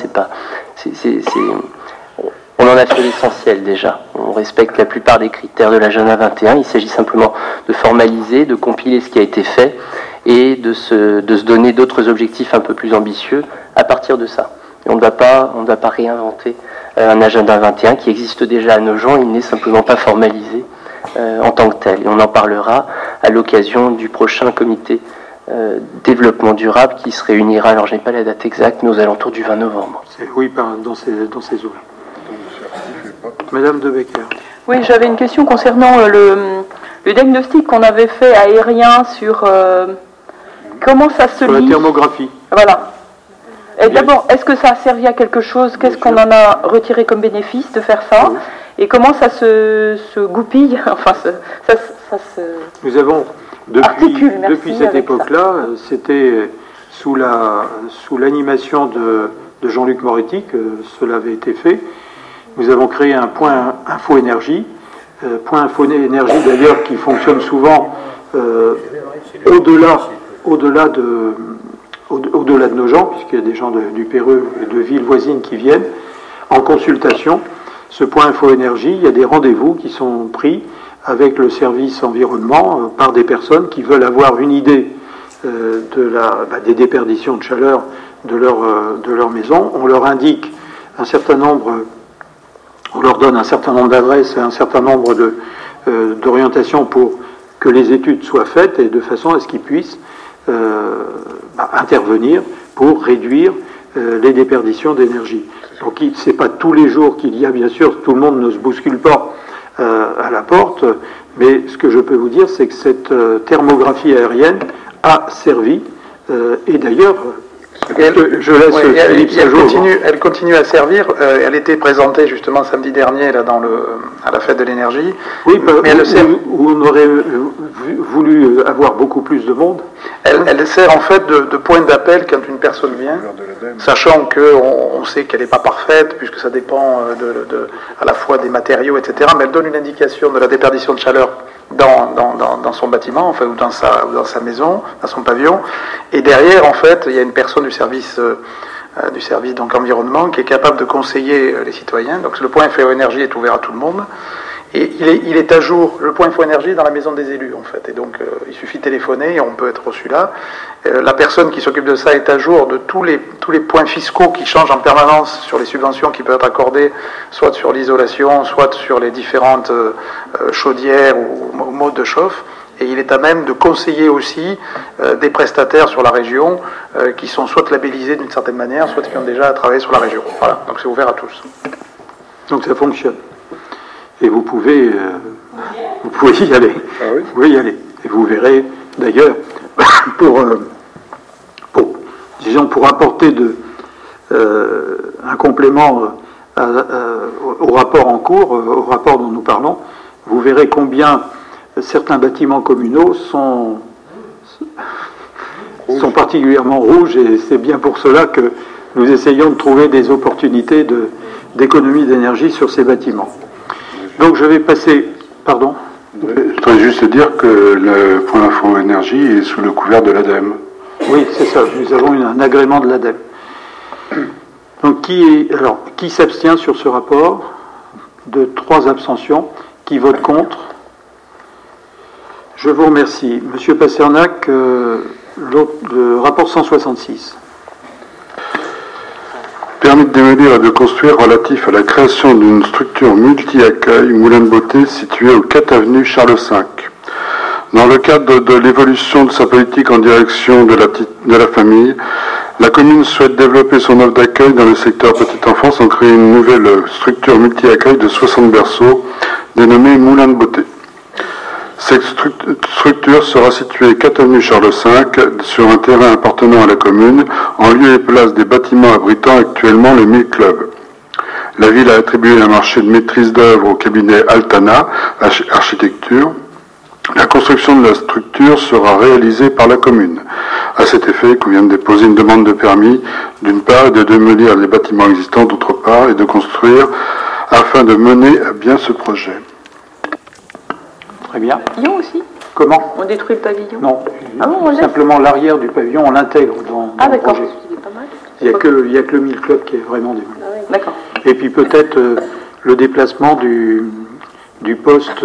on en a fait l'essentiel déjà. On respecte la plupart des critères de l'agenda 21. Il s'agit simplement de formaliser, de compiler ce qui a été fait et de se donner d'autres objectifs un peu plus ambitieux à partir de ça. Et on ne doit pas réinventer un agenda 21 qui existe déjà à Nogent, il n'est simplement pas formalisé en tant que tel. Et on en parlera à l'occasion du prochain comité développement durable qui se réunira, alors je n'ai pas la date exacte, mais aux alentours du 20 novembre. Oui, dans ces eaux-là. Madame De Becker. Oui, j'avais une question concernant le diagnostic qu'on avait fait aérien sur comment ça se Sur lit. la thermographie. Voilà. Et d'abord, est-ce que ça a servi à quelque chose? Qu'est-ce qu'on en a retiré comme bénéfice de faire ça? Oui. Et comment ça se goupille? Enfin, ça se... Nous avons, depuis cette époque-là, c'était sous l'animation de Jean-Luc Moretti que cela avait été fait. Nous avons créé un point info énergie, d'ailleurs qui fonctionne souvent au-delà de nos gens, puisqu'il y a des gens du Péreux et de villes voisines qui viennent en consultation. Ce point info énergie, il y a des rendez-vous qui sont pris avec le service environnement par des personnes qui veulent avoir une idée des déperditions de chaleur de leur maison. On leur indique un certain nombre, on leur donne un certain nombre d'adresses et un certain nombre d'orientations pour que les études soient faites et de façon à ce qu'ils puissent intervenir pour réduire les déperditions d'énergie. Donc c'est pas tous les jours qu'il y a, bien sûr, tout le monde ne se bouscule pas à la porte, mais ce que je peux vous dire, c'est que cette thermographie aérienne a servi, et d'ailleurs, je laisse Philippe Sageau. Elle continue à servir. Elle était présentée justement samedi dernier là, à la fête de l'énergie. Oui, mais où on aurait voulu avoir beaucoup plus de monde. Elle sert en fait de point d'appel quand une personne vient, sachant qu'on sait qu'elle n'est pas parfaite, puisque ça dépend à la fois des matériaux, etc. Mais elle donne une indication de la déperdition de chaleur dans son bâtiment, enfin, ou dans sa maison, dans son pavillon. Et derrière, en fait, il y a une personne du service donc environnement qui est capable de conseiller les citoyens. Donc le point info énergie est ouvert à tout le monde. Et il est à jour, le point info énergie, dans la maison des élus, en fait. Et donc, il suffit de téléphoner et on peut être reçu là. La personne qui s'occupe de ça est à jour de tous les points fiscaux qui changent en permanence sur les subventions qui peuvent être accordées, soit sur l'isolation, soit sur les différentes chaudières ou modes de chauffe. Et il est à même de conseiller aussi des prestataires sur la région qui sont soit labellisés d'une certaine manière, soit qui ont déjà travaillé sur la région. Voilà, donc c'est ouvert à tous. Donc ça fonctionne. Et vous pouvez y aller. Ah oui. Vous pouvez y aller. Et vous verrez, d'ailleurs, pour apporter un complément au rapport en cours, au rapport dont nous parlons, vous verrez combien certains bâtiments communaux sont particulièrement rouges, et c'est bien pour cela que nous essayons de trouver des opportunités d'économie d'énergie sur ces bâtiments. Donc je vais passer... Pardon ? Je voudrais juste dire que le point info énergie est sous le couvert de l'ADEME. Oui, c'est ça. Nous avons un agrément de l'ADEME. Donc qui s'abstient sur ce rapport? De 3 abstentions. Qui vote contre? Je vous remercie. Monsieur Pasternak, le rapport 166. Permis de démolir et de construire relatif à la création d'une structure multi-accueil Moulin de Beauté située au 4 avenue Charles V. Dans le cadre de l'évolution de sa politique en direction de la famille, la commune souhaite développer son offre d'accueil dans le secteur petite enfance en créant une nouvelle structure multi-accueil de 60 berceaux dénommée Moulin de Beauté. Cette structure sera située 4 avenue Charles V sur un terrain appartenant à la commune, en lieu et place des bâtiments abritant actuellement le 1000 Club. La ville a attribué un marché de maîtrise d'œuvre au cabinet Altana Architecture. La construction de la structure sera réalisée par la commune. À cet effet, il convient de déposer une demande de permis, d'une part, et de démolir les bâtiments existants, d'autre part, et de construire afin de mener à bien ce projet. Très bien. Pavillon aussi? Comment? On détruit le pavillon? Non. Ah bon, on simplement l'arrière du pavillon, on l'intègre dans le d'accord. projet. Pas mal. Il n'y a que le 1000 Club qui est vraiment démoli. Ah oui. D'accord. Et puis peut-être le déplacement du poste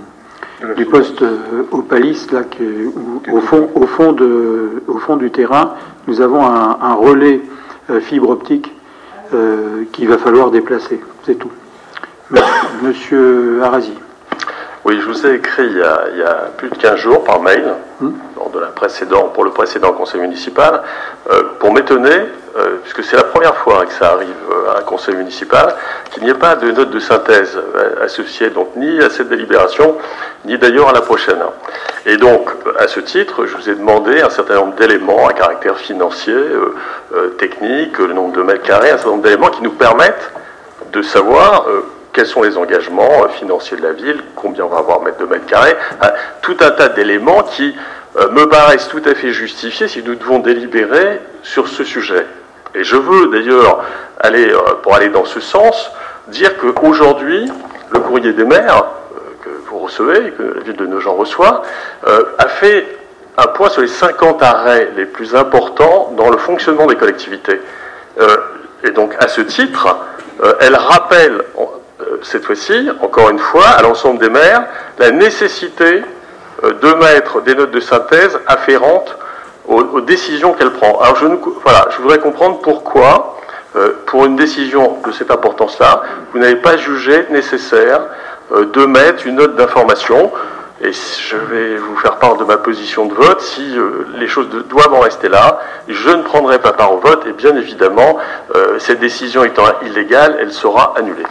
au Palis, là, au fond du terrain, nous avons un relais fibre optique qu'il va falloir déplacer. C'est tout. Monsieur Arasi. Oui, je vous ai écrit il y a plus de 15 jours par mail, pour le précédent conseil municipal, pour m'étonner puisque c'est la première fois que ça arrive à un conseil municipal, qu'il n'y ait pas de note de synthèse associée donc ni à cette délibération, ni d'ailleurs à la prochaine. Et donc, à ce titre, je vous ai demandé un certain nombre d'éléments à caractère financier, technique, le nombre de mètres carrés, un certain nombre d'éléments qui nous permettent de savoir quels sont les engagements financiers de la ville, combien on va avoir de mètres carrés, tout un tas d'éléments qui me paraissent tout à fait justifiés si nous devons délibérer sur ce sujet. Et je veux d'ailleurs pour aller dans ce sens, dire qu'aujourd'hui, le courrier des maires que vous recevez, que la ville de Nogent reçoit, a fait un point sur les 50 arrêts les plus importants dans le fonctionnement des collectivités. Et donc, à ce titre, elle rappelle, cette fois-ci, encore une fois, à l'ensemble des maires, la nécessité de mettre des notes de synthèse afférentes aux décisions qu'elle prend. Alors, je voudrais comprendre pourquoi, pour une décision de cette importance-là, vous n'avez pas jugé nécessaire de mettre une note d'information. Et je vais vous faire part de ma position de vote. Si les choses doivent en rester là, je ne prendrai pas part au vote et bien évidemment, cette décision étant illégale, elle sera annulée.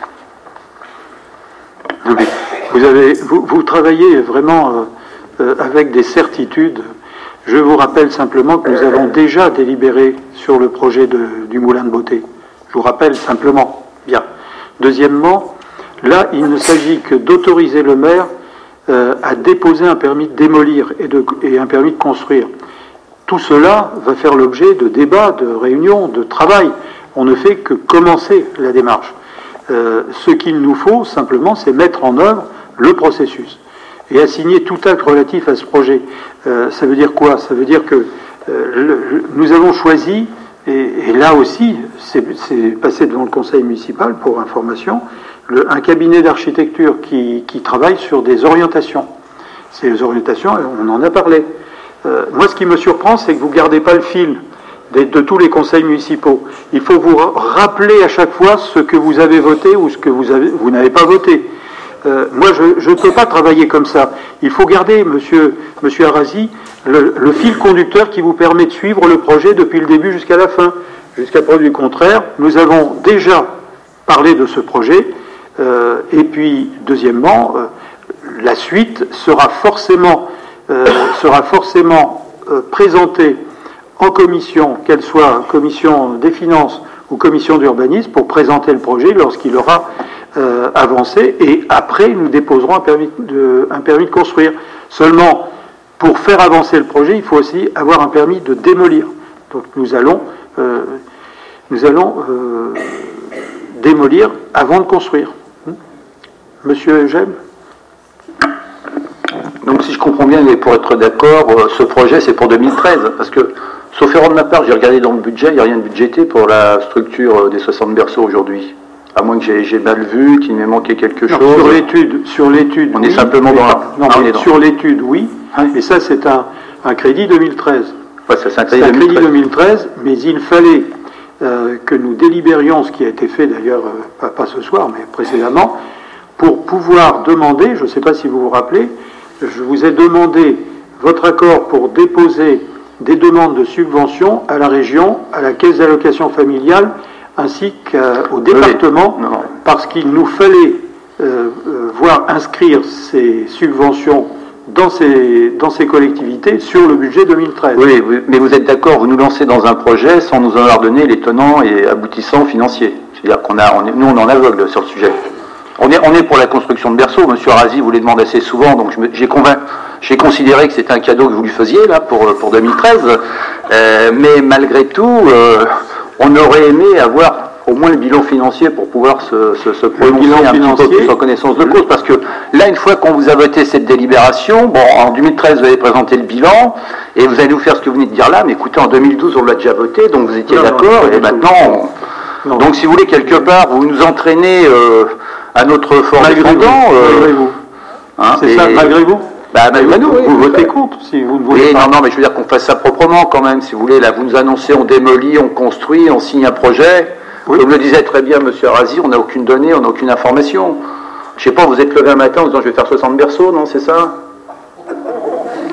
Vous travaillez vraiment avec des certitudes. Je vous rappelle simplement que nous avons déjà délibéré sur le projet du Moulin de Beauté. Je vous rappelle simplement. Bien. Deuxièmement, là, il ne s'agit que d'autoriser le maire à déposer un permis de démolir et un permis de construire. Tout cela va faire l'objet de débats, de réunions, de travail. On ne fait que commencer la démarche. Ce qu'il nous faut simplement, c'est mettre en œuvre le processus et assigner tout acte relatif à ce projet. Ça veut dire quoi? Ça veut dire que nous avons choisi, et là aussi, c'est passé devant le conseil municipal pour information, un cabinet d'architecture qui travaille sur des orientations. Ces orientations, on en a parlé. Moi, ce qui me surprend, c'est que vous ne gardez pas le fil de tous les conseils municipaux. Il faut vous rappeler à chaque fois ce que vous avez voté ou ce que vous n'avez pas voté. Moi, je ne peux pas travailler comme ça. Il faut garder, monsieur Arazi, le fil conducteur qui vous permet de suivre le projet depuis le début jusqu'à la fin. Jusqu'à preuve du contraire, nous avons déjà parlé de ce projet. Et puis, deuxièmement, la suite sera forcément présentée en commission, qu'elle soit commission des finances ou commission d'urbanisme, pour présenter le projet lorsqu'il aura avancé. Et après, nous déposerons un permis de construire. Seulement, pour faire avancer le projet, il faut aussi avoir un permis de démolir. Donc, nous allons démolir avant de construire. Monsieur Gem? Donc si je comprends bien, et pour être d'accord, ce projet c'est pour 2013, parce que, sauf erreur de ma part, j'ai regardé dans le budget, il n'y a rien de budgété pour la structure des 60 berceaux aujourd'hui. À moins que j'ai mal vu, qu'il m'ait manqué quelque chose. Sur l'étude. On est simplement dans sur l'étude, oui. Et ça, c'est un crédit 2013. Ouais, ça, c'est un crédit 2013, mais il fallait que nous délibérions, ce qui a été fait d'ailleurs, pas ce soir, mais précédemment, pour pouvoir demander, je ne sais pas si vous vous rappelez, je vous ai demandé votre accord pour déposer des demandes de subvention à la région, à la caisse d'allocation familiale, ainsi qu'au département, parce qu'il nous fallait voir inscrire ces subventions dans ces collectivités sur le budget 2013. Oui, mais vous êtes d'accord, vous nous lancez dans un projet sans nous en avoir donné les tenants et aboutissants financiers. C'est-à-dire nous on est en aveugle sur le sujet. On est pour la construction de berceaux. Monsieur Arazi vous les demande assez souvent, donc j'ai considéré que c'était un cadeau que vous lui faisiez là pour 2013. Mais malgré tout, on aurait aimé avoir au moins le bilan financier pour pouvoir se prononcer un petit peu plus en connaissance de cause. Parce que là, une fois qu'on vous a voté cette délibération, bon, en 2013 vous avez présenté le bilan et vous allez nous faire ce que vous venez de dire là. Mais écoutez, en 2012 on l'a déjà voté, donc vous étiez d'accord. Et maintenant, donc si vous voulez quelque part, vous nous entraînez à notre fort défendant. Malgré vous. C'est ça, malgré vous. Malgré nous, vous votez contre, si vous ne voulez pas. Non, mais je veux dire qu'on fasse ça proprement quand même, si vous voulez. Là, vous nous annoncez, on démolit, on construit, on signe un projet. Oui. Comme le disait très bien M. Arazi, on n'a aucune donnée, on n'a aucune information. Je sais pas, vous êtes levé un matin en disant je vais faire 60 berceaux, non, c'est ça?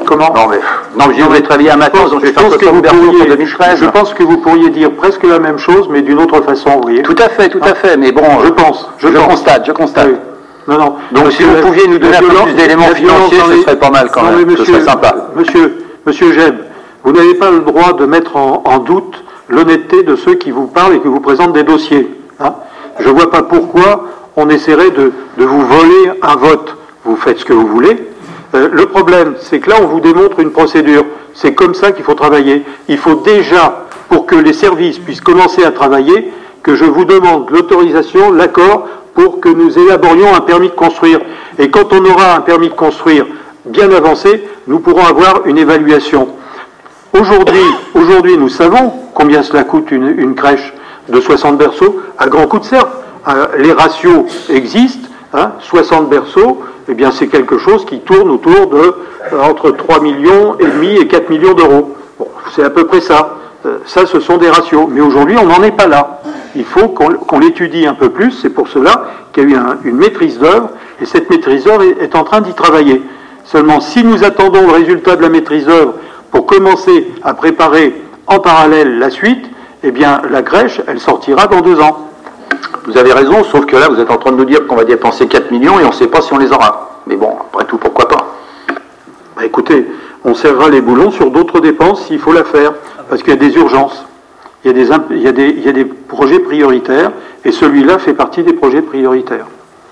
Comment? Non, je vais travailler à matin, donc je vais faire 60 berceaux pour 2013. Je pense que vous pourriez dire presque la même chose, mais d'une autre façon, vous voyez. Tout à fait, mais bon, je constate. Oui. Non. Donc si vous pouviez nous donner un peu plus d'éléments financiers, ce serait pas mal quand même, ce serait sympa. Monsieur Jeb, vous n'avez pas le droit de mettre en doute l'honnêteté de ceux qui vous parlent et qui vous présentent des dossiers. Je ne vois pas pourquoi on essaierait de vous voler un vote. Vous faites ce que vous voulez. Le problème, c'est que là, on vous démontre une procédure. C'est comme ça qu'il faut travailler. Il faut déjà, pour que les services puissent commencer à travailler, que je vous demande l'autorisation, l'accord, pour que nous élaborions un permis de construire. Et quand on aura un permis de construire bien avancé, nous pourrons avoir une évaluation. Aujourd'hui, nous savons combien cela coûte une crèche de 60 berceaux à grand coup de serre. Les ratios existent, 60 berceaux, eh bien c'est quelque chose qui tourne autour de entre 3,5 millions et 4 millions d'euros. Bon, c'est à peu près ça. Ça, ce sont des ratios. Mais aujourd'hui, on n'en est pas là. Il faut qu'on l'étudie un peu plus. C'est pour cela qu'il y a eu une maîtrise d'œuvre, et cette maîtrise d'œuvre est en train d'y travailler. Seulement, si nous attendons le résultat de la maîtrise d'œuvre pour commencer à préparer en parallèle la suite, eh bien, la crèche, elle sortira dans 2 ans. Vous avez raison, sauf que là, vous êtes en train de nous dire qu'on va dépenser 4 millions et on ne sait pas si on les aura. Mais bon, après tout, pourquoi pas? Écoutez, on serrera les boulons sur d'autres dépenses s'il faut la faire, parce qu'il y a des urgences. Il y a des projets prioritaires, et celui-là fait partie des projets prioritaires.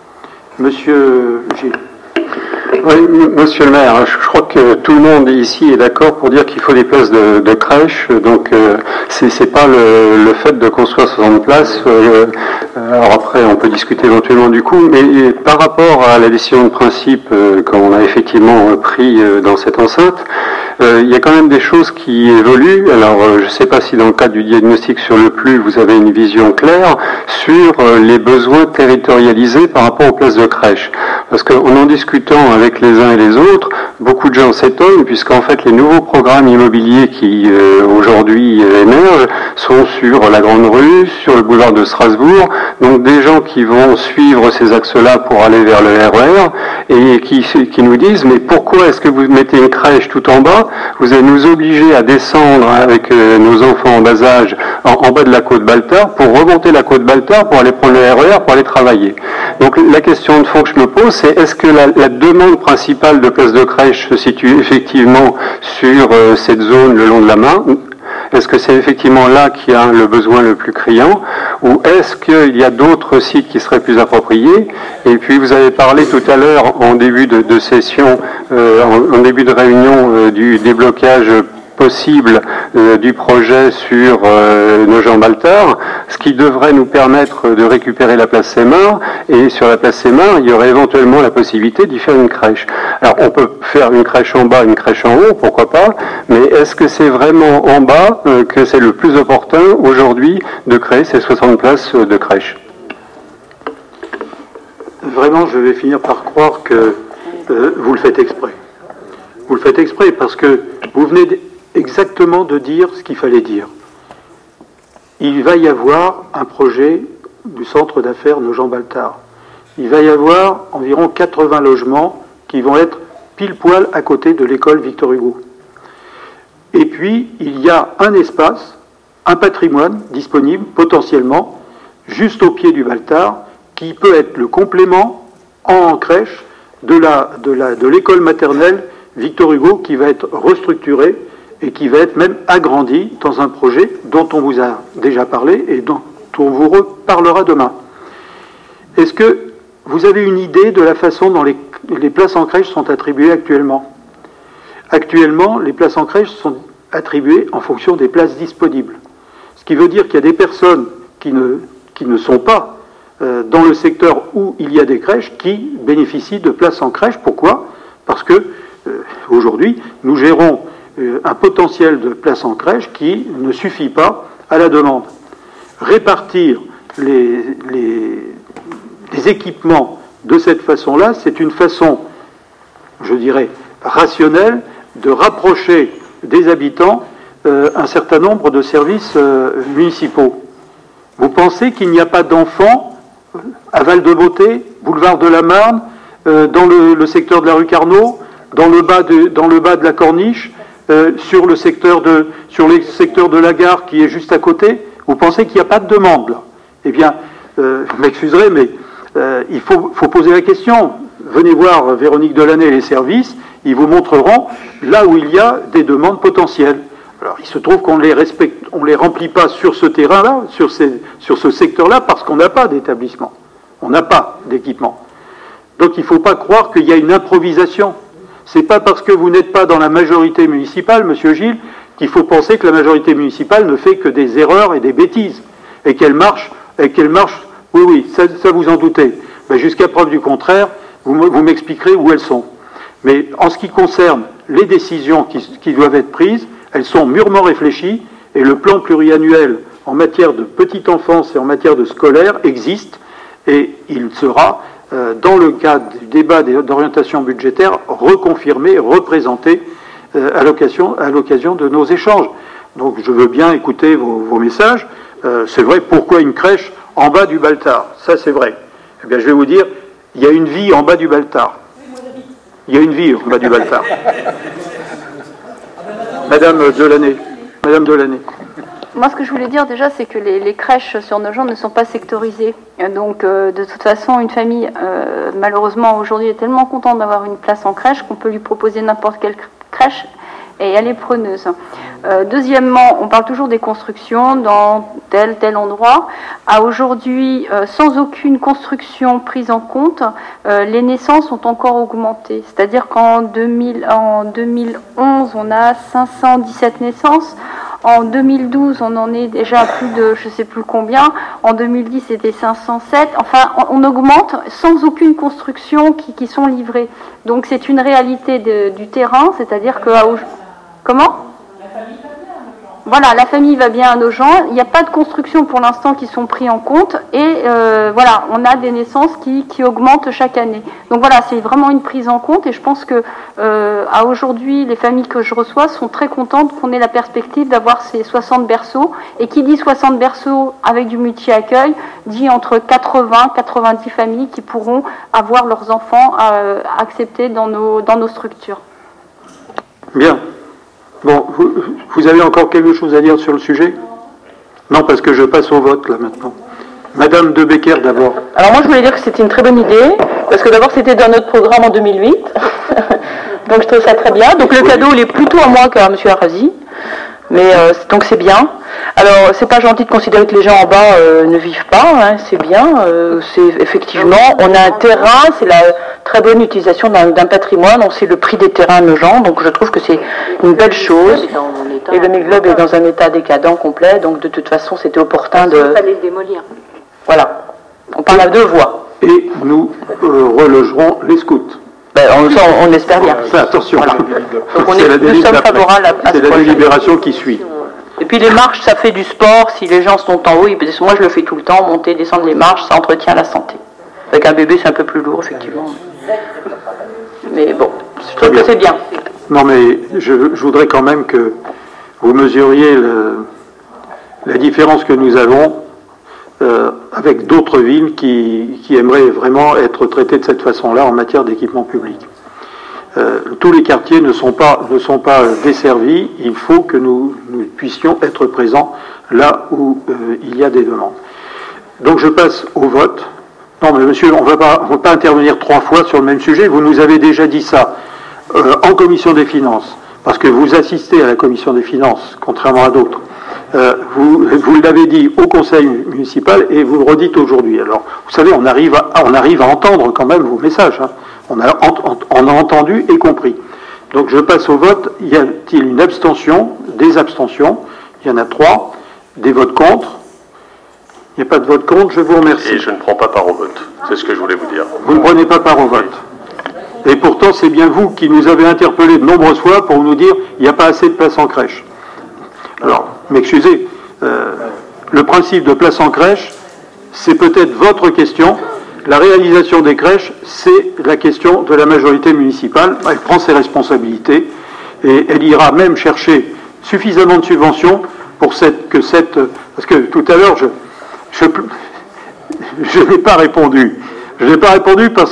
Monsieur Gilles. Oui, monsieur le maire, je crois que tout le monde ici est d'accord pour dire qu'il faut des places de crèche, donc c'est pas le fait de construire 60 places, alors après on peut discuter éventuellement du coût, mais par rapport à la décision de principe qu'on a effectivement pris dans cette enceinte, il y a quand même des choses qui évoluent. Alors je ne sais pas si dans le cadre du diagnostic sur le PLU vous avez une vision claire sur les besoins territorialisés par rapport aux places de crèche, parce qu'en en discutant avec les uns et les autres, beaucoup de gens s'étonnent, puisqu'en fait les nouveaux programmes immobiliers qui aujourd'hui émergent sont sur la Grande Rue, sur le boulevard de Strasbourg, donc des gens qui vont suivre ces axes-là pour aller vers le RER, et qui nous disent, mais pourquoi est-ce que vous mettez une crèche tout en bas? Vous allez nous obliger à descendre avec nos enfants en bas âge en bas de la côte Baltard pour remonter la côte Baltard pour aller prendre le RER pour aller travailler. Donc la question de fond que je me pose, c'est est-ce que la demande principale de places de crèche se situe effectivement sur cette zone le long de la Marne? Est-ce que c'est effectivement là qu'il y a le besoin le plus criant, ou est-ce qu'il y a d'autres sites qui seraient plus appropriés? Et puis vous avez parlé tout à l'heure en début de session, en début de réunion du déblocage possible du projet sur Nogent-Baltard, ce qui devrait nous permettre de récupérer la place Sémar, et sur la place Sémar, il y aurait éventuellement la possibilité d'y faire une crèche. Alors on peut faire une crèche en bas, une crèche en haut, pourquoi pas, mais est-ce que c'est vraiment en bas que c'est le plus opportun aujourd'hui de créer ces 60 places de crèche? Vraiment, je vais finir par croire que vous le faites exprès. Vous le faites exprès parce que vous venez exactement de dire ce qu'il fallait dire. Il va y avoir un projet du centre d'affaires Nogent-Baltard. Il va y avoir environ 80 logements qui vont être pile poil à côté de l'école Victor Hugo. Et puis, il y a un espace, un patrimoine disponible potentiellement, juste au pied du Baltard, qui peut être le complément en crèche de l'école maternelle Victor Hugo, qui va être restructurée et qui va être même agrandi dans un projet dont on vous a déjà parlé et dont on vous reparlera demain. Est-ce que vous avez une idée de la façon dont les places en crèche sont attribuées actuellement? Actuellement, les places en crèche sont attribuées en fonction des places disponibles. Ce qui veut dire qu'il y a des personnes qui ne sont pas dans le secteur où il y a des crèches qui bénéficient de places en crèche. Pourquoi? Parce que aujourd'hui, nous gérons un potentiel de places en crèche qui ne suffit pas à la demande. Répartir les équipements de cette façon-là, c'est une façon, je dirais, rationnelle de rapprocher des habitants un certain nombre de services municipaux. Vous pensez qu'il n'y a pas d'enfants à Val-de-Beauté, boulevard de la Marne, dans le secteur de la rue Carnot, dans le bas de la corniche, sur les secteurs de la gare qui est juste à côté? Vous pensez qu'il n'y a pas de demande là? Eh bien, vous m'excuserez, mais il faut poser la question. Venez voir Véronique Delaney et les services, ils vous montreront là où il y a des demandes potentielles. Alors, il se trouve qu'on ne les remplit pas sur ce terrain-là, sur ce secteur-là, parce qu'on n'a pas d'établissement. On n'a pas d'équipement. Donc, il ne faut pas croire qu'il y a une improvisation. C'est pas parce que vous n'êtes pas dans la majorité municipale, Monsieur Gilles, qu'il faut penser que la majorité municipale ne fait que des erreurs et des bêtises. Et qu'elle marche, oui, ça vous en doutez. Mais jusqu'à preuve du contraire, vous m'expliquerez où elles sont. Mais en ce qui concerne les décisions qui doivent être prises, elles sont mûrement réfléchies et le plan pluriannuel en matière de petite enfance et en matière de scolaire existe et il sera, dans le cadre du débat d'orientation budgétaire, reconfirmé, représenté à l'occasion de nos échanges. Donc je veux bien écouter vos messages. C'est vrai, pourquoi une crèche en bas du Baltard? Ça c'est vrai. Eh bien je vais vous dire, il y a une vie en bas du Baltard. Il y a une vie en bas du Baltard. Madame Delaney. Moi, ce que je voulais dire déjà, c'est que les crèches sur Nogent ne sont pas sectorisées. Donc, de toute façon, une famille, malheureusement, aujourd'hui, est tellement contente d'avoir une place en crèche qu'on peut lui proposer n'importe quelle crèche et elle est preneuse. Deuxièmement, on parle toujours des constructions dans tel endroit. À aujourd'hui, sans aucune construction prise en compte, les naissances ont encore augmenté. C'est-à-dire qu'en 2011, on a 517 naissances. En 2012, on en est déjà à plus de je ne sais plus combien. En 2010, c'était 507. Enfin, on augmente sans aucune construction qui sont livrées. Donc, c'est une réalité du terrain, c'est-à-dire que... Comment ? Voilà, la famille va bien à Nogent. Il n'y a pas de construction pour l'instant qui sont pris en compte. Et voilà, on a des naissances qui augmentent chaque année. Donc voilà, c'est vraiment une prise en compte. Et je pense que à aujourd'hui, les familles que je reçois sont très contentes qu'on ait la perspective d'avoir ces 60 berceaux. Et qui dit 60 berceaux avec du multi-accueil, dit entre 80-90 familles qui pourront avoir leurs enfants acceptés dans nos structures. Bien. Bon, vous avez encore quelque chose à dire sur le sujet? Non, parce que je passe au vote, là, maintenant. Madame De Becker, d'abord. Alors moi, je voulais dire que c'était une très bonne idée, parce que d'abord, c'était dans notre programme en 2008. Donc, je trouve ça très bien. Donc, le cadeau, il est plutôt à moi qu'à M. Arasi. Mais donc c'est bien. Alors c'est pas gentil de considérer que les gens en bas ne vivent pas, hein, c'est bien. C'est effectivement, on a un terrain, c'est la très bonne utilisation d'un patrimoine. On sait le prix des terrains à Nogent, donc je trouve que c'est une belle chose. Et le Miglobe est dans un état décadent complet, donc de toute façon c'était opportun de. Il fallait le démolir. Voilà. On parle à deux voix. Et nous relogerons les scouts. Ben, on l'espère bien. Attention. Voilà. Donc nous sommes favorables à ce projet. C'est la délibération qui suit. Et puis les marches, ça fait du sport. Si les gens sont en haut, moi je le fais tout le temps, monter, descendre les marches, ça entretient la santé. Avec un bébé, c'est un peu plus lourd, effectivement. Mais bon, je trouve que c'est bien. Non, mais je voudrais quand même que vous mesuriez la différence que nous avons avec d'autres villes qui aimeraient vraiment être traitées de cette façon-là en matière d'équipement public. Tous les quartiers ne sont pas desservis, il faut que nous puissions être présents là où il y a des demandes. Donc je passe au vote. Non mais monsieur, on ne va pas intervenir 3 fois sur le même sujet, vous nous avez déjà dit ça en commission des finances, parce que vous assistez à la commission des finances, contrairement à d'autres. Vous l'avez dit au conseil municipal et vous le redites aujourd'hui. Alors, vous savez, on arrive à entendre quand même vos messages. Hein. On a entendu et compris. Donc, je passe au vote. Y a-t-il une abstention? Des abstentions? Il y en a 3. Des votes contre? Il n'y a pas de vote contre. Je vous remercie. Et je ne prends pas part au vote. C'est ce que je voulais vous dire. Vous ne prenez pas part au vote. Et pourtant, c'est bien vous qui nous avez interpellés de nombreuses fois pour nous dire il n'y a pas assez de place en crèche. Alors, m'excusez, le principe de place en crèche, c'est peut-être votre question. La réalisation des crèches, c'est la question de la majorité municipale. Elle prend ses responsabilités et elle ira même chercher suffisamment de subventions pour parce que tout à l'heure, je n'ai pas répondu. Je n'ai pas répondu parce que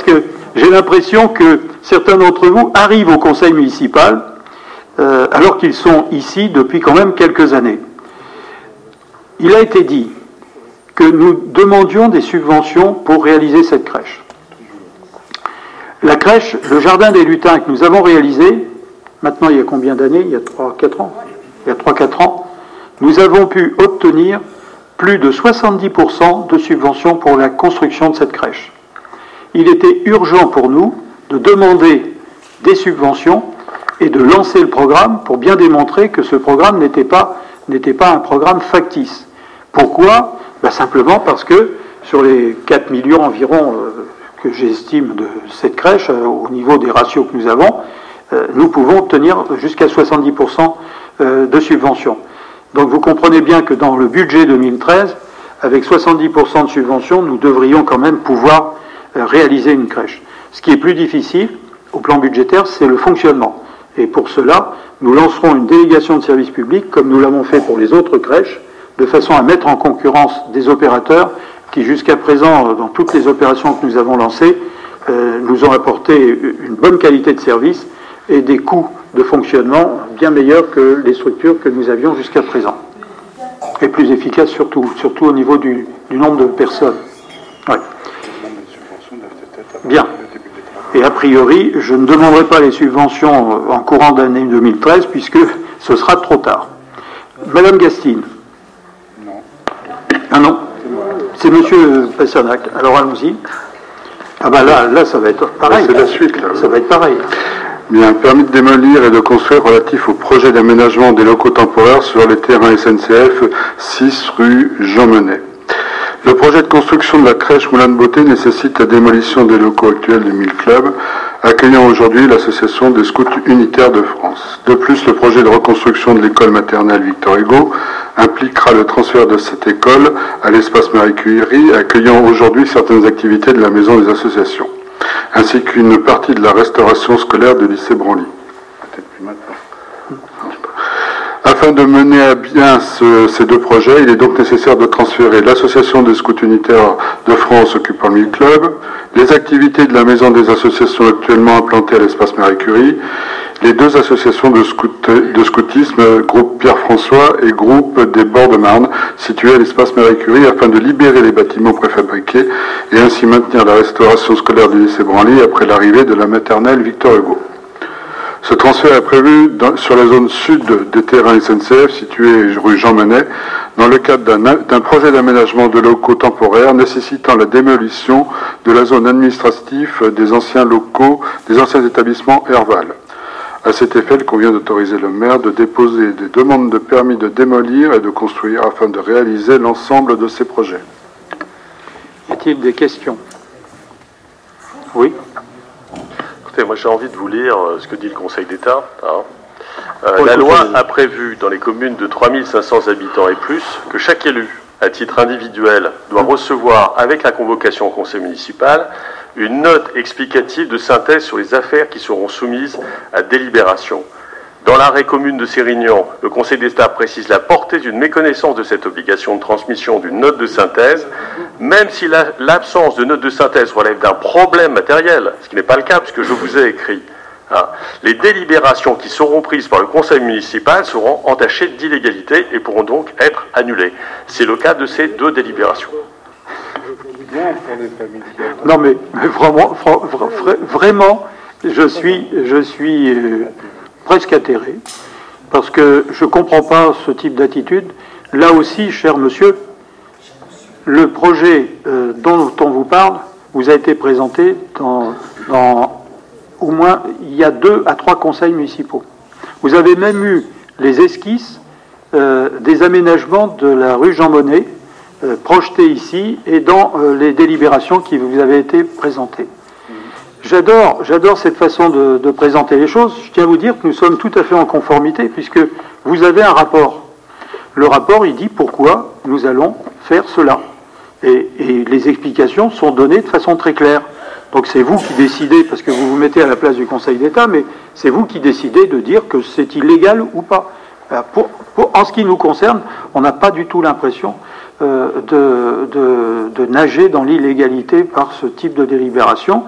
j'ai l'impression que certains d'entre vous arrivent au conseil municipal alors qu'ils sont ici depuis quand même quelques années. Il a été dit que nous demandions des subventions pour réaliser cette crèche. La crèche, le jardin des lutins que nous avons réalisé, maintenant il y a combien d'années? Il y a 3-4 ans. Il y a 3-4 ans, nous avons pu obtenir plus de 70% de subventions pour la construction de cette crèche. Il était urgent pour nous de demander des subventions et de lancer le programme pour bien démontrer que ce programme n'était pas un programme factice. Pourquoi? Simplement parce que sur les 4 millions environ que j'estime de cette crèche, au niveau des ratios que nous avons, nous pouvons obtenir jusqu'à 70% de subventions. Donc vous comprenez bien que dans le budget 2013, avec 70% de subventions, nous devrions quand même pouvoir réaliser une crèche. Ce qui est plus difficile au plan budgétaire, c'est le fonctionnement. Et pour cela, nous lancerons une délégation de service public, comme nous l'avons fait pour les autres crèches, de façon à mettre en concurrence des opérateurs qui, jusqu'à présent, dans toutes les opérations que nous avons lancées, nous ont apporté une bonne qualité de service et des coûts de fonctionnement bien meilleurs que les structures que nous avions jusqu'à présent. Et plus efficaces surtout au niveau du nombre de personnes. Ouais. Bien. Et a priori, je ne demanderai pas les subventions en courant d'année 2013 puisque ce sera trop tard. Madame Gastine. Non. Ah non. C'est Monsieur Passernac. Alors allons-y. Ah ben là, ça va être pareil. C'est la suite, là. Ça va être pareil. Bien, permis de démolir et de construire relatif au projet d'aménagement des locaux temporaires sur les terrains SNCF 6 rue Jean Monnet. Le projet de construction de la crèche Moulin de Beauté nécessite la démolition des locaux actuels du Mille Club, accueillant aujourd'hui l'association des scouts unitaires de France. De plus, le projet de reconstruction de l'école maternelle Victor Hugo impliquera le transfert de cette école à l'espace Marie Curie, accueillant aujourd'hui certaines activités de la maison des associations, ainsi qu'une partie de la restauration scolaire du lycée Branly. Peut-être plus maintenant. Afin de mener à bien ces deux projets, il est donc nécessaire de transférer l'association des scouts unitaires de France occupant le Mille Club, les activités de la maison des associations actuellement implantées à l'espace Marie Curie, les deux associations de scoutisme, groupe Pierre-François et groupe des Bords de Marne, situés à l'espace Marie Curie, afin de libérer les bâtiments préfabriqués et ainsi maintenir la restauration scolaire du lycée Branly après l'arrivée de la maternelle Victor Hugo. Ce transfert est prévu sur la zone sud des terrains SNCF situés rue Jean Monnet, dans le cadre d'un projet d'aménagement de locaux temporaires nécessitant la démolition de la zone administrative des anciens établissements Herval. À cet effet, il convient d'autoriser le maire de déposer des demandes de permis de démolir et de construire afin de réaliser l'ensemble de ces projets. Y a-t-il des questions? Oui. Écoutez, moi j'ai envie de vous lire ce que dit le Conseil d'État. La loi a prévu dans les communes de 3500 habitants et plus que chaque élu, à titre individuel, doit recevoir, avec la convocation au conseil municipal, une note explicative de synthèse sur les affaires qui seront soumises à délibération. Dans l'arrêt commune de Sérignan, le Conseil d'État précise la portée d'une méconnaissance de cette obligation de transmission d'une note de synthèse, même si l'absence de note de synthèse relève d'un problème matériel, ce qui n'est pas le cas puisque je vous ai écrit. Les délibérations qui seront prises par le Conseil municipal seront entachées d'illégalité et pourront donc être annulées. C'est le cas de ces deux délibérations. Non mais vraiment, je suis presque atterré, parce que je ne comprends pas ce type d'attitude. Là aussi, cher monsieur, le projet dont on vous parle vous a été présenté dans au moins, il y a 2 à 3 conseils municipaux. Vous avez même eu les esquisses des aménagements de la rue Jean Monnet projetés ici et dans les délibérations qui vous avaient été présentées. J'adore cette façon de présenter les choses. Je tiens à vous dire que nous sommes tout à fait en conformité puisque vous avez un rapport. Le rapport, il dit pourquoi nous allons faire cela. Et les explications sont données de façon très claire. Donc c'est vous qui décidez, parce que vous vous mettez à la place du Conseil d'État, mais c'est vous qui décidez de dire que c'est illégal ou pas. En ce qui nous concerne, on n'a pas du tout l'impression de nager dans l'illégalité par ce type de délibération.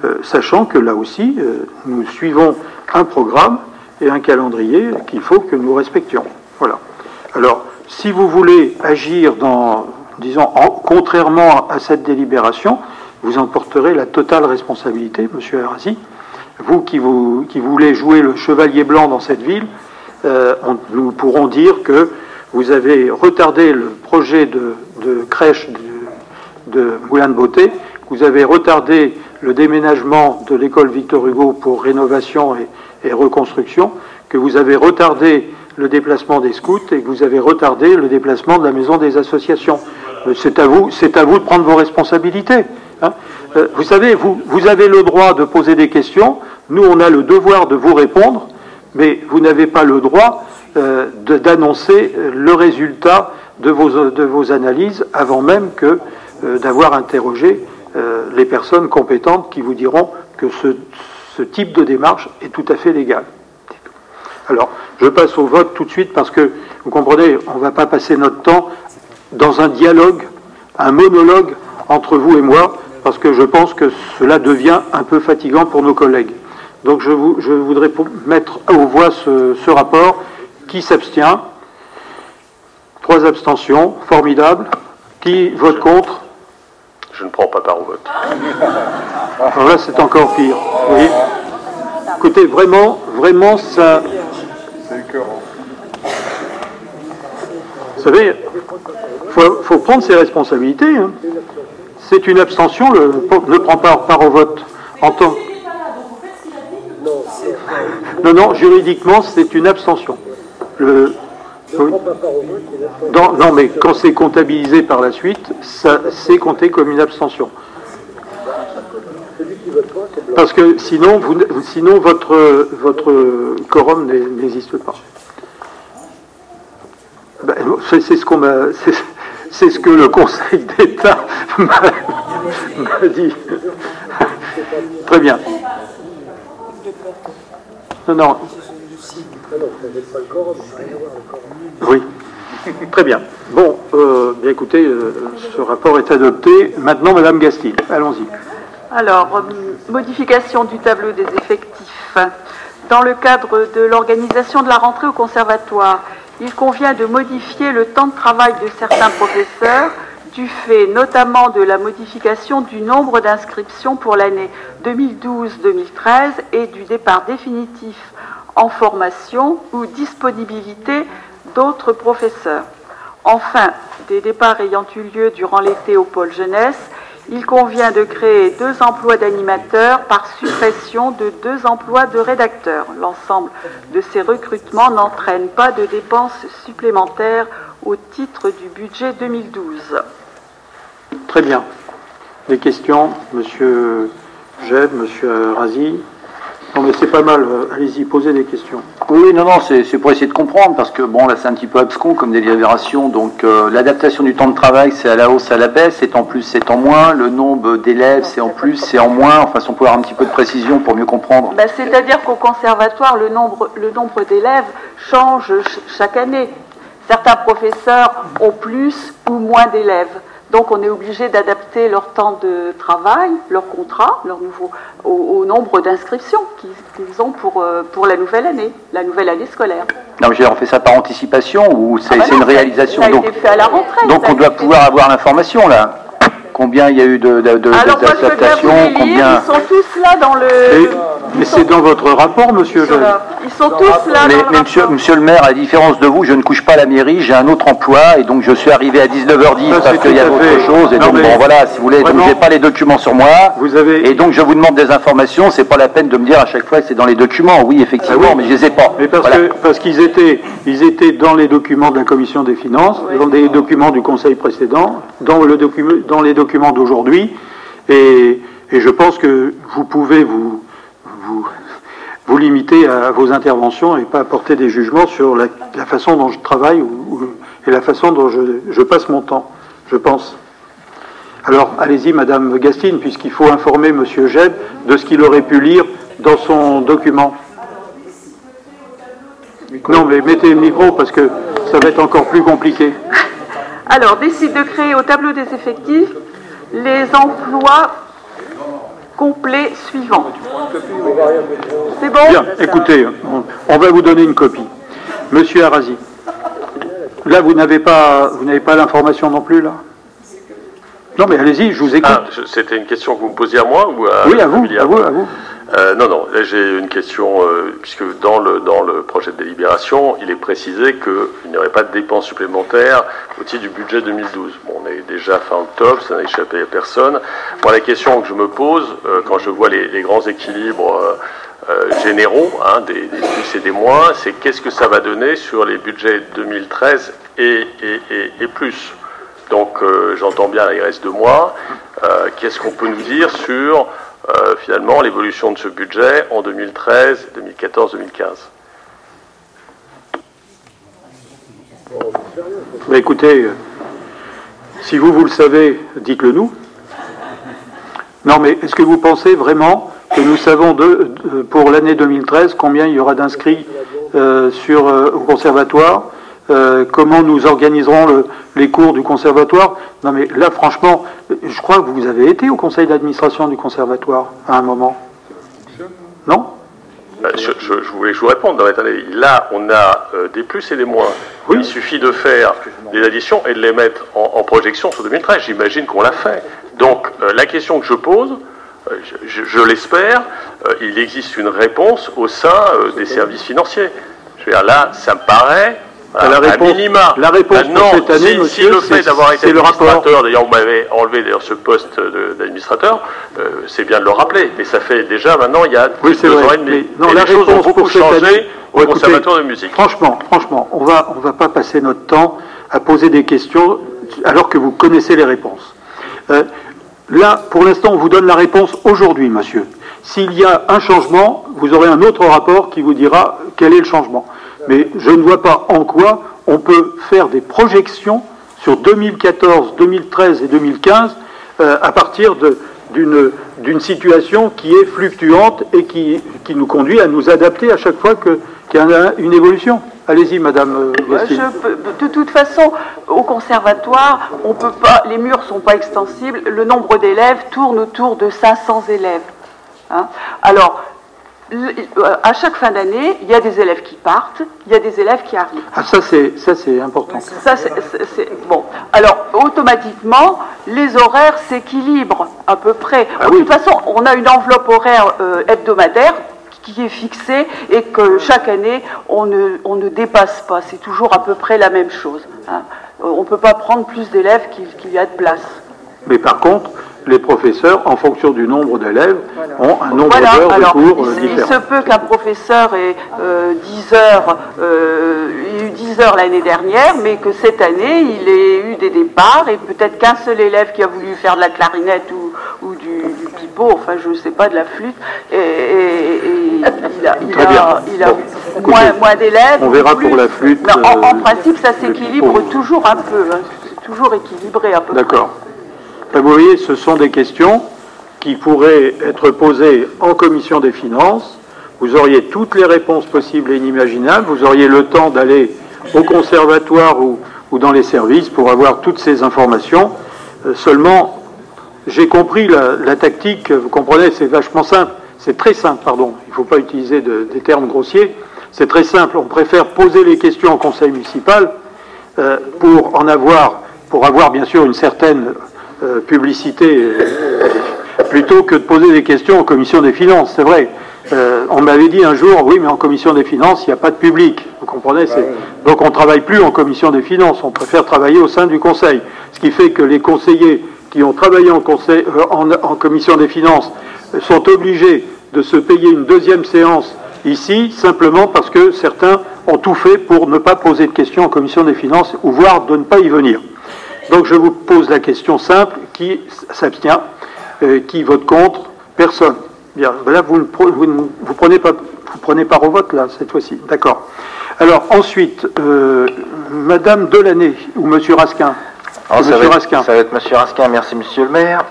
sachant que là aussi, nous suivons un programme et un calendrier qu'il faut que nous respections. Voilà. Alors, si vous voulez agir contrairement à cette délibération, vous en porterez la totale responsabilité, Monsieur Arasi. Vous qui voulez jouer le chevalier blanc dans cette ville, nous pourrons dire que vous avez retardé le projet de crèche de Moulin de Beauté, vous avez retardé le déménagement de l'école Victor Hugo pour rénovation et reconstruction, que vous avez retardé le déplacement des scouts et que vous avez retardé le déplacement de la maison des associations. C'est à vous de prendre vos responsabilités. Hein. Vous savez, vous avez le droit de poser des questions, nous on a le devoir de vous répondre, mais vous n'avez pas le droit d'annoncer le résultat de vos analyses avant même que d'avoir interrogé les personnes compétentes qui vous diront que ce type de démarche est tout à fait légal. Alors, je passe au vote tout de suite parce que, vous comprenez, on ne va pas passer notre temps dans un dialogue, un monologue entre vous et moi, parce que je pense que cela devient un peu fatigant pour nos collègues. Donc je voudrais mettre aux voix ce rapport. Qui s'abstient? 3 abstentions, formidable. Qui vote contre? Je ne prends pas part au vote. Alors là, c'est encore pire. Vous voyez? Écoutez, vraiment, ça... Vous savez, faut prendre ses responsabilités. Hein. C'est une abstention, ne prend pas part au vote. Non, juridiquement, c'est une abstention. Non, mais quand c'est comptabilisé par la suite, ça c'est compté comme une abstention. Parce que sinon votre quorum n'existe pas. Ben, c'est ce que le Conseil d'État m'a dit. Très bien. Non. Oui. Très bien. Bon, bien écoutez, ce rapport est adopté. Maintenant, Madame Gastine, allons-y. Alors, modification du tableau des effectifs. Dans le cadre de l'organisation de la rentrée au conservatoire, il convient de modifier le temps de travail de certains professeurs, du fait notamment de la modification du nombre d'inscriptions pour l'année 2012-2013 et du départ définitif en formation ou disponibilité d'autres professeurs. Enfin, des départs ayant eu lieu durant l'été au pôle jeunesse, il convient de créer 2 emplois d'animateurs par suppression de 2 emplois de rédacteurs. L'ensemble de ces recrutements n'entraîne pas de dépenses supplémentaires au titre du budget 2012. Très bien. Des questions, Monsieur Jeb, Monsieur Razi? Non, mais c'est pas mal. Allez-y, posez des questions. Oui, non, c'est pour essayer de comprendre, parce que bon, là, c'est un petit peu abscon comme délibération. Donc, l'adaptation du temps de travail, c'est à la hausse, à la baisse, c'est en plus, c'est en moins. Le nombre d'élèves, c'est en plus, c'est en moins. Enfin, si on peut avoir un petit peu de précision pour mieux comprendre. Ben, c'est-à-dire qu'au conservatoire, le nombre d'élèves change chaque année. Certains professeurs ont plus ou moins d'élèves. Donc on est obligé d'adapter leur temps de travail, leur contrat, au nombre d'inscriptions qu'ils ont pour la nouvelle année scolaire. Non, mais on fait ça par anticipation ou c'est une réalisation? Ça a été fait à la rentrée. Donc on doit pouvoir avoir l'information là. Combien il y a eu d'adaptations? Combien... Ils sont tous là dans le... Mais c'est dans votre rapport, monsieur Jeune. Ils sont tous là dans le rapport. Monsieur le maire, à la différence de vous, je ne couche pas à la mairie, j'ai un autre emploi et donc je suis arrivé à 19h10 parce qu'il y a autre chose. Et donc bon voilà, si vous voulez, donc j'ai pas les documents sur moi. Et donc je vous demande des informations, c'est pas la peine de me dire à chaque fois que c'est dans les documents. Oui, effectivement, mais je les ai pas. Mais parce qu'ils étaient dans les documents de la commission des finances, dans les documents du conseil précédent, dans les documents d'aujourd'hui, et je pense que vous pouvez vous limiter à vos interventions et pas apporter des jugements sur la façon dont je travaille et la façon dont je passe mon temps, je pense. Alors, allez-y, Madame Gastine, puisqu'il faut informer Monsieur Jeb de ce qu'il aurait pu lire dans son document. Non, mais mettez le micro parce que ça va être encore plus compliqué. Alors, décide de créer au tableau des effectifs les emplois complet suivant. C'est bon? Bien, écoutez, on va vous donner une copie. Monsieur Arasi, là, vous n'avez pas l'information non plus, là? Non, mais allez-y, je vous écoute. C'était une question que vous me posiez à moi ou à... Oui, à vous, à vous. Non, là j'ai une question, puisque dans le projet de délibération, il est précisé qu'il n'y aurait pas de dépenses supplémentaires au titre du budget 2012. Bon, on est déjà fin octobre, ça n'a échappé à personne. Moi, la question que je me pose, quand je vois les grands équilibres généraux, des plus et des moins, c'est qu'est-ce que ça va donner sur les budgets 2013 et plus. Donc, j'entends bien, là, il reste 2 mois. Qu'est-ce qu'on peut nous dire sur... finalement, l'évolution de ce budget en 2013, 2014, 2015. Bah écoutez, si vous le savez, dites-le nous. Non, mais est-ce que vous pensez vraiment que nous savons pour l'année 2013 combien il y aura d'inscrits au conservatoire, comment nous organiserons les cours du conservatoire? Non mais là franchement, je crois que vous avez été au conseil d'administration du conservatoire à un moment. Non? Je voulais que je vous réponde. Non, attendez, là, on a des plus et des moins. Oui. Il suffit de faire des additions et de les mettre en projection sur 2013. J'imagine qu'on l'a fait. Donc, la question que je pose, je l'espère, il existe une réponse au sein des services financiers. Je veux dire, là, ça me paraît... La réponse pour cette année, monsieur, le fait d'avoir été administrateur, d'ailleurs vous m'avez enlevé d'ailleurs ce poste d'administrateur, c'est bien de le rappeler, mais ça fait déjà maintenant il y a 2 ans et demi. Non, la réponse ont beaucoup pour cette changé année, au conservatoire de musique. Franchement, on va pas passer notre temps à poser des questions alors que vous connaissez les réponses. Là, pour l'instant, on vous donne la réponse aujourd'hui, monsieur. S'il y a un changement, vous aurez un autre rapport qui vous dira quel est le changement. Mais je ne vois pas en quoi on peut faire des projections sur 2014, 2013 et 2015 à partir d'une situation qui est fluctuante et qui nous conduit à nous adapter à chaque fois qu'il y a une évolution. Allez-y, Madame Gastine. De toute façon, au conservatoire, on peut pas, les murs ne sont pas extensibles, le nombre d'élèves tourne autour de 500 élèves. Hein. Alors, à chaque fin d'année, il y a des élèves qui partent, il y a des élèves qui arrivent. Ah, ça c'est important. Ça c'est bon. Alors automatiquement, les horaires s'équilibrent à peu près. De toute façon, on a une enveloppe horaire hebdomadaire qui est fixée et que chaque année on ne dépasse pas. C'est toujours à peu près la même chose. Hein. On ne peut pas prendre plus d'élèves qu'il y a de place. Mais par contre, les professeurs, en fonction du nombre d'élèves, ont un nombre d'heures de cours différent. Il se peut qu'un professeur ait 10 heures, il y a eu 10 heures l'année dernière, mais que cette année, il ait eu des départs, et peut-être qu'un seul élève qui a voulu faire de la clarinette ou du pipeau, enfin je ne sais pas, de la flûte, et il a moins d'élèves. On verra pour la flûte. Non, en principe, ça s'équilibre toujours un peu, hein, c'est toujours équilibré un peu. D'accord. Vous voyez, ce sont des questions qui pourraient être posées en commission des finances. Vous auriez toutes les réponses possibles et inimaginables. Vous auriez le temps d'aller au conservatoire ou dans les services pour avoir toutes ces informations. Seulement, j'ai compris la tactique. Vous comprenez, c'est vachement simple. C'est très simple, pardon. Il ne faut pas utiliser des termes grossiers. C'est très simple. On préfère poser les questions au conseil municipal pour avoir bien sûr une certaine publicité plutôt que de poser des questions en commission des finances, c'est vrai. On m'avait dit un jour, oui, mais en commission des finances, il n'y a pas de public. Vous comprenez? Donc on ne travaille plus en commission des finances, on préfère travailler au sein du conseil. Ce qui fait que les conseillers qui ont travaillé en commission des finances sont obligés de se payer une deuxième séance ici, simplement parce que certains ont tout fait pour ne pas poser de questions en commission des finances, ou voire de ne pas y venir. Donc je vous pose la question simple, qui s'abstient, qui vote contre? Personne. Bien, là vous prenez part au vote là cette fois-ci. D'accord. Alors ensuite, Madame Delaney ou Monsieur Raskin. Ça va être Monsieur Raskin. Merci Monsieur le Maire.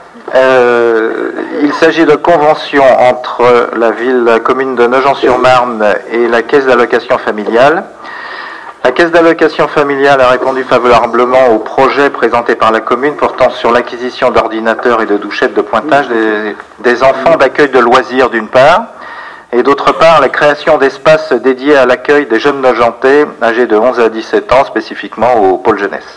Il s'agit de convention entre la commune de Nogent-sur-Marne et la Caisse d'allocation familiale. La Caisse d'allocation familiale a répondu favorablement au projet présenté par la commune portant sur l'acquisition d'ordinateurs et de douchettes de pointage des enfants d'accueil de loisirs d'une part, et d'autre part la création d'espaces dédiés à l'accueil des jeunes nojentais âgés de 11 à 17 ans, spécifiquement au pôle jeunesse.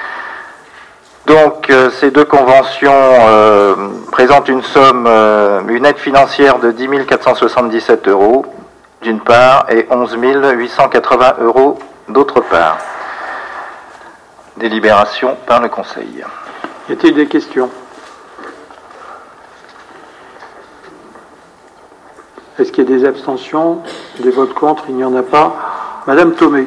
Donc ces deux conventions présentent une aide financière de 10 477 euros d'une part et 11 880 euros d'autre part. Délibération par le Conseil. Y a-t-il des questions? Est-ce qu'il y a des abstentions? Des votes contre? Il n'y en a pas. Madame Thomé.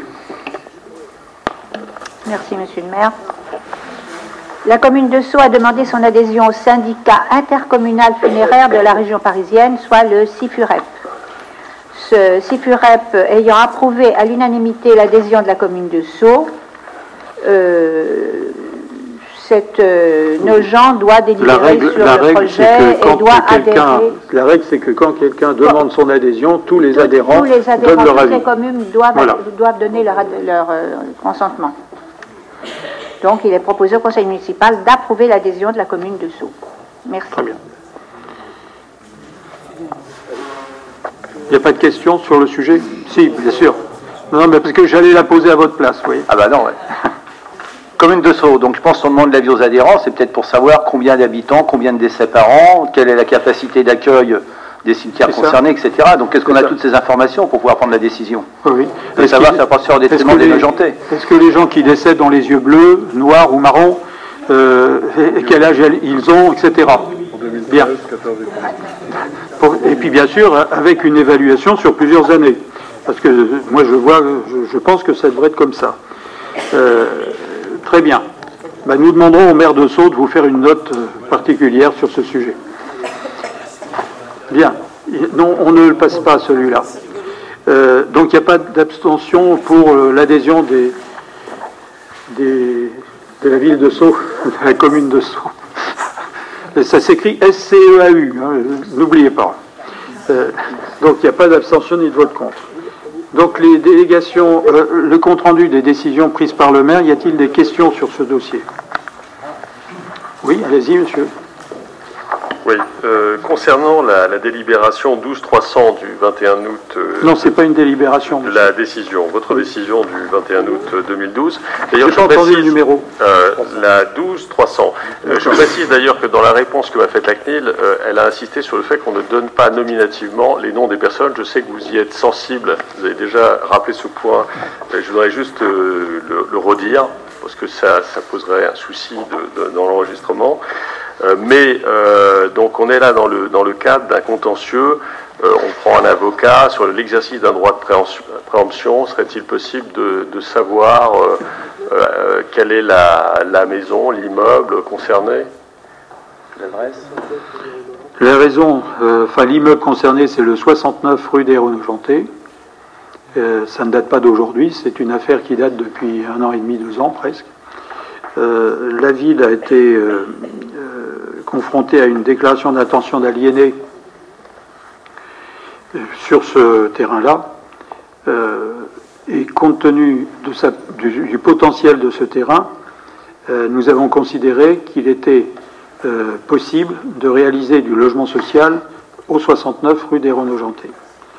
Merci, Monsieur le maire. La commune de Sceaux a demandé son adhésion au syndicat intercommunal funéraire de la région parisienne, soit le CIFUREP. Ce CIFUREP ayant approuvé à l'unanimité l'adhésion de la commune de Sceaux, nos gens doivent délibérer sur le projet et doit adhérer. La règle, c'est que quand quelqu'un demande son adhésion, tous les adhérents donnent leur avis. Les communes doivent donner leur consentement. Donc, il est proposé au conseil municipal d'approuver l'adhésion de la commune de Sceaux. Merci. Très bien. Il n'y a pas de questions sur le sujet? Si, bien sûr. Non, mais parce que j'allais la poser à votre place, vous voyez. Ah bah non, ouais. Commune de Sceaux, donc je pense qu'on demande l'avis aux adhérents, c'est peut-être pour savoir combien d'habitants, combien de décès par an, quelle est la capacité d'accueil des cimetières concernés, etc. Donc est-ce qu'on a toutes ces informations pour pouvoir prendre la décision? Oui. Et savoir si ça passe sur des détriment des nojentais. Est-ce que les gens qui décèdent ont les yeux bleus, noirs ou marrons, et quel âge ils ont, etc. Bien. Et puis bien sûr, avec une évaluation sur plusieurs années. Parce que moi je pense que ça devrait être comme ça. Très bien. Ben, nous demanderons au maire de Sceaux de vous faire une note particulière sur ce sujet. Bien. Non, on ne le passe pas, celui-là. Donc il n'y a pas d'abstention pour l'adhésion de la ville de Sceaux, de la commune de Sceaux. Ça s'écrit SCEAU, hein, n'oubliez pas. Donc il n'y a pas d'abstention ni de vote contre. Donc les délégations, le compte-rendu des décisions prises par le maire, y a-t-il des questions sur ce dossier? Oui, allez-y, monsieur. Oui, concernant la délibération 12-300 du 21 août... non, c'est pas une délibération. La décision, votre décision du 21 août 2012. D'ailleurs, je précise le numéro. La 12-300. Je précise d'ailleurs que dans la réponse que m'a faite la CNIL, elle a insisté sur le fait qu'on ne donne pas nominativement les noms des personnes. Je sais que vous y êtes sensible, vous avez déjà rappelé ce point. Je voudrais juste le redire, parce que ça poserait un souci dans l'enregistrement. Donc on est là dans le cadre d'un contentieux, on prend un avocat sur l'exercice d'un droit de préemption. Serait-il possible de savoir quelle est la maison, l'immeuble concerné? L'adresse? La raison, l'immeuble concerné, c'est le 69 rue des Renojantés. Ça ne date pas d'aujourd'hui, c'est une affaire qui date depuis 1 an et demi, 2 ans presque. La ville a été confrontée à une déclaration d'intention d'aliéner sur ce terrain-là, et compte tenu du potentiel de ce terrain, nous avons considéré qu'il était possible de réaliser du logement social au 69 rue des Renojantés.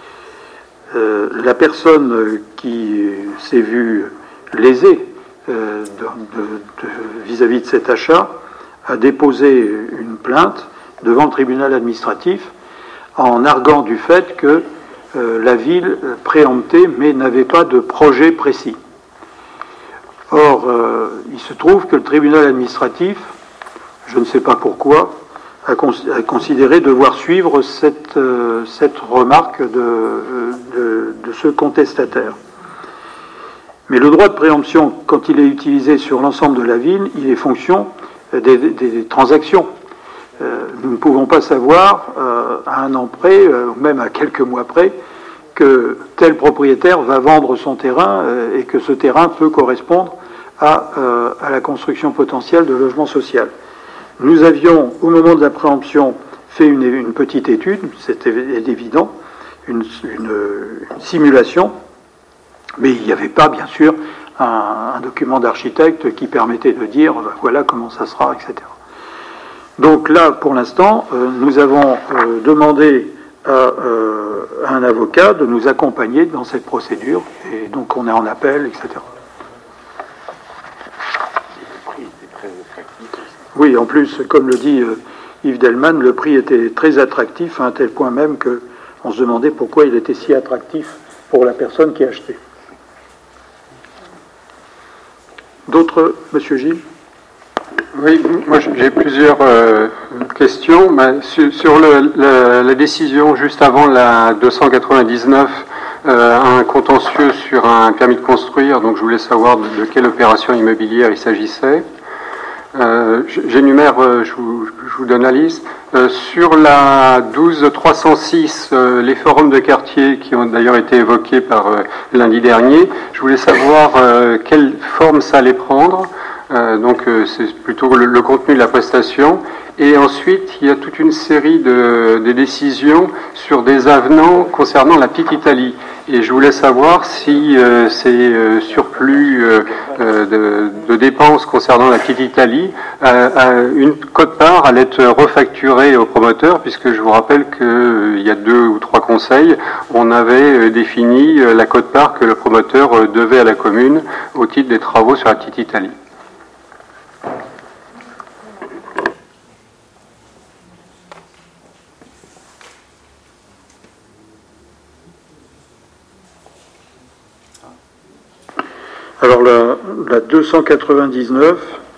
La personne qui s'est vue lésée vis-à-vis de cet achat a déposé une plainte devant le tribunal administratif en arguant du fait que la ville préemptait mais n'avait pas de projet précis. Or, il se trouve que le tribunal administratif, je ne sais pas pourquoi, a considéré devoir suivre cette remarque de ce contestataire. Mais le droit de préemption, quand il est utilisé sur l'ensemble de la ville, il est fonction des transactions. Nous ne pouvons pas savoir à un an près, ou même à quelques mois près, que tel propriétaire va vendre son terrain et que ce terrain peut correspondre à la construction potentielle de logement social. Nous avions, au moment de la préemption, fait une petite étude, c'était évident, une simulation, Mais il n'y avait pas, bien sûr, un document d'architecte qui permettait de dire voilà comment ça sera, etc. Donc là, pour l'instant, nous avons demandé à un avocat de nous accompagner dans cette procédure, et donc on est en appel, etc. Oui, en plus, comme le dit Yves Delman, le prix était très attractif, à un tel point même qu'on se demandait pourquoi il était si attractif pour la personne qui achetait. D'autres, Monsieur Gilles? Oui, moi j'ai plusieurs questions. Sur la décision juste avant la 299, un contentieux sur un permis de construire, donc je voulais savoir de quelle opération immobilière il s'agissait. J'énumère, je vous donne la liste. Sur la 12306, les forums de quartier qui ont d'ailleurs été évoqués par lundi dernier, je voulais savoir quelle forme ça allait prendre. Donc c'est plutôt le contenu de la prestation. Et ensuite, il y a toute une série de décisions sur des avenants concernant la Petite Italie. Et je voulais savoir si ces surplus de dépenses concernant la Petite Italie, une quote-part allait être refacturée au promoteur, puisque je vous rappelle qu'il y a 2 ou 3 conseils, on avait défini la quote-part que le promoteur devait à la commune au titre des travaux sur la Petite Italie. Alors la 299,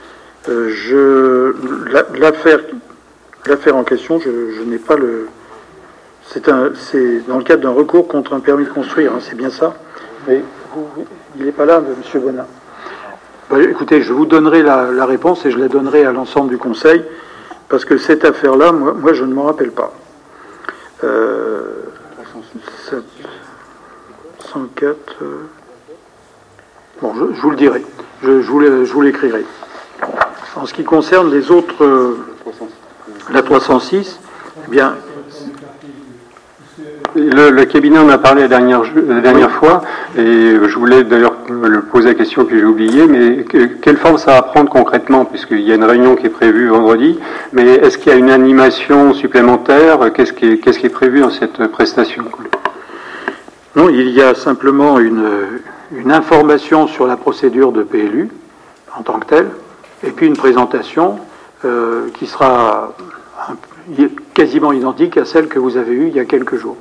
l'affaire en question, je n'ai pas le... C'est dans le cadre d'un recours contre un permis de construire, hein, c'est bien ça? Mais il n'est pas là, M. Bonin. Écoutez, je vous donnerai la réponse et je la donnerai à l'ensemble du Conseil, parce que cette affaire-là, moi je ne m'en rappelle pas. 104... Bon, je vous le dirai, je vous l'écrirai. En ce qui concerne les autres, la 306, eh bien... Le cabinet en a parlé la dernière fois, et je voulais d'ailleurs le poser la question puis j'ai oublié, mais quelle forme ça va prendre concrètement, puisqu'il y a une réunion qui est prévue vendredi, mais est-ce qu'il y a une animation supplémentaire? Qu'est-ce qui est prévu dans cette prestation? Non, il y a simplement une information sur la procédure de PLU en tant que telle, et puis une présentation qui sera quasiment identique à celle que vous avez eue il y a quelques jours.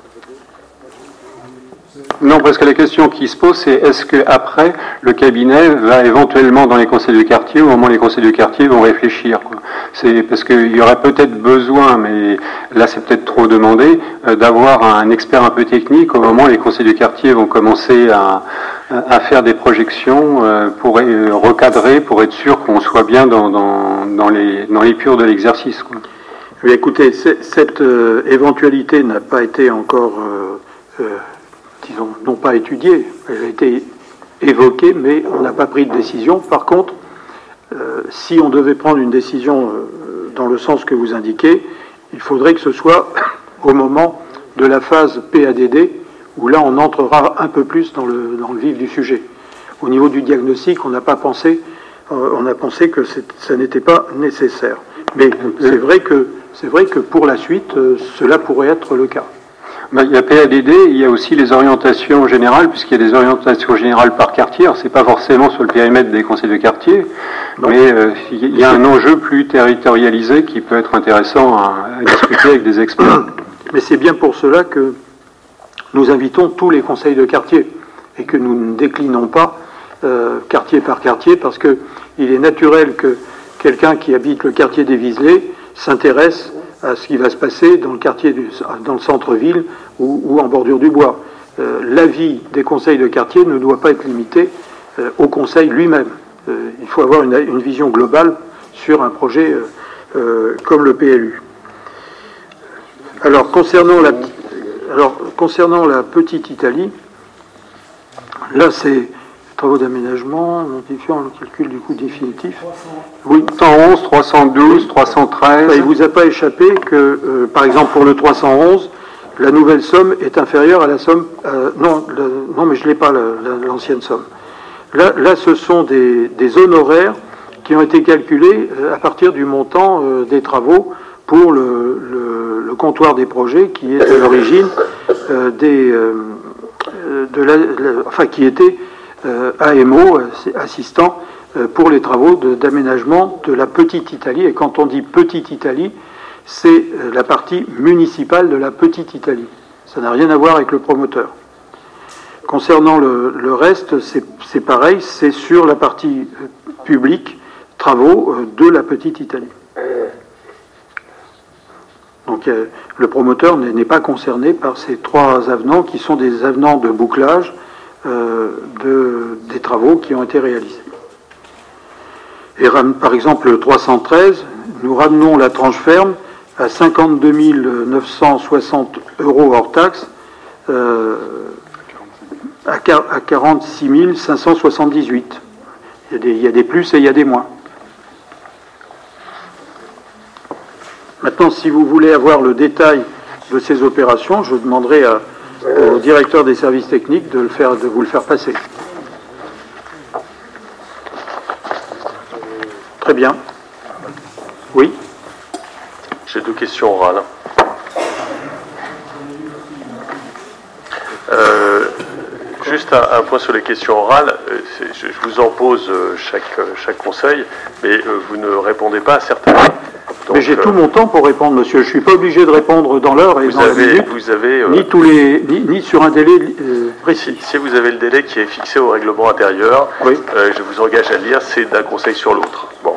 Non, parce que la question qui se pose, c'est est-ce qu'après, le cabinet va éventuellement dans les conseils de quartier, au moment où les conseils de quartier vont réfléchir, quoi. C'est parce qu'il y aurait peut-être besoin, mais là c'est peut-être trop demandé, d'avoir un expert un peu technique au moment où les conseils de quartier vont commencer à faire des projections pour recadrer, pour être sûr qu'on soit bien dans les purs de l'exercice, quoi. Mais écoutez, cette éventualité n'a pas été encore... disons, non pas étudiée, elle a été évoquée, mais on n'a pas pris de décision. Par contre, si on devait prendre une décision dans le sens que vous indiquez, il faudrait que ce soit au moment de la phase PADD, où là on entrera un peu plus dans le vif du sujet. Au niveau du diagnostic, on a pensé que ça n'était pas nécessaire. Mais c'est vrai que pour la suite, cela pourrait être le cas. Il y a PADD, il y a aussi les orientations générales, puisqu'il y a des orientations générales par quartier. Alors, c'est pas forcément sur le périmètre des conseils de quartier, mais il y a un enjeu plus territorialisé qui peut être intéressant à discuter avec des experts. Mais c'est bien pour cela que nous invitons tous les conseils de quartier et que nous ne déclinons pas quartier par quartier, parce que il est naturel que quelqu'un qui habite le quartier des Vizelets s'intéresse à ce qui va se passer dans le quartier, dans le centre-ville ou en bordure du bois. L'avis des conseils de quartier ne doit pas être limité au conseil lui-même. Il faut avoir une vision globale sur un projet comme le PLU. Alors, concernant la Petite Italie, là c'est travaux d'aménagement, notifiant le calcul du coût définitif. Oui, 311, 312, 313. Il ne vous a pas échappé que, par exemple, pour le 311, la nouvelle somme est inférieure à la somme... non, mais je n'ai pas l'ancienne somme. Là, ce sont des honoraires qui ont été calculés à partir du montant des travaux pour le comptoir des projets qui est à l'origine qui était AMO, assistant pour les travaux d'aménagement de la Petite Italie. Et quand on dit Petite Italie, c'est la partie municipale de la Petite Italie. Ça n'a rien à voir avec le promoteur. Concernant le reste, c'est pareil, c'est sur la partie publique, travaux de la Petite Italie. Donc le promoteur n'est pas concerné par ces 3 avenants qui sont des avenants de bouclage des travaux qui ont été réalisés. Et par exemple, le 313, nous ramenons la tranche ferme à 52 960 € hors taxe, à 46 578. Il y a des plus et il y a des moins. Maintenant, si vous voulez avoir le détail de ces opérations, je demanderai au directeur des services techniques de vous le faire passer. Très bien. Oui. J'ai 2 questions orales. Juste un point sur les questions orales. Je vous en pose chaque conseil, mais vous ne répondez pas à certains. Mais j'ai tout mon temps pour répondre, monsieur. Je ne suis pas obligé de répondre dans l'heure et dans la minute, ni sur un délai précis. Si vous avez le délai qui est fixé au règlement intérieur, oui. Je vous engage à le lire, c'est d'un conseil sur l'autre. Bon.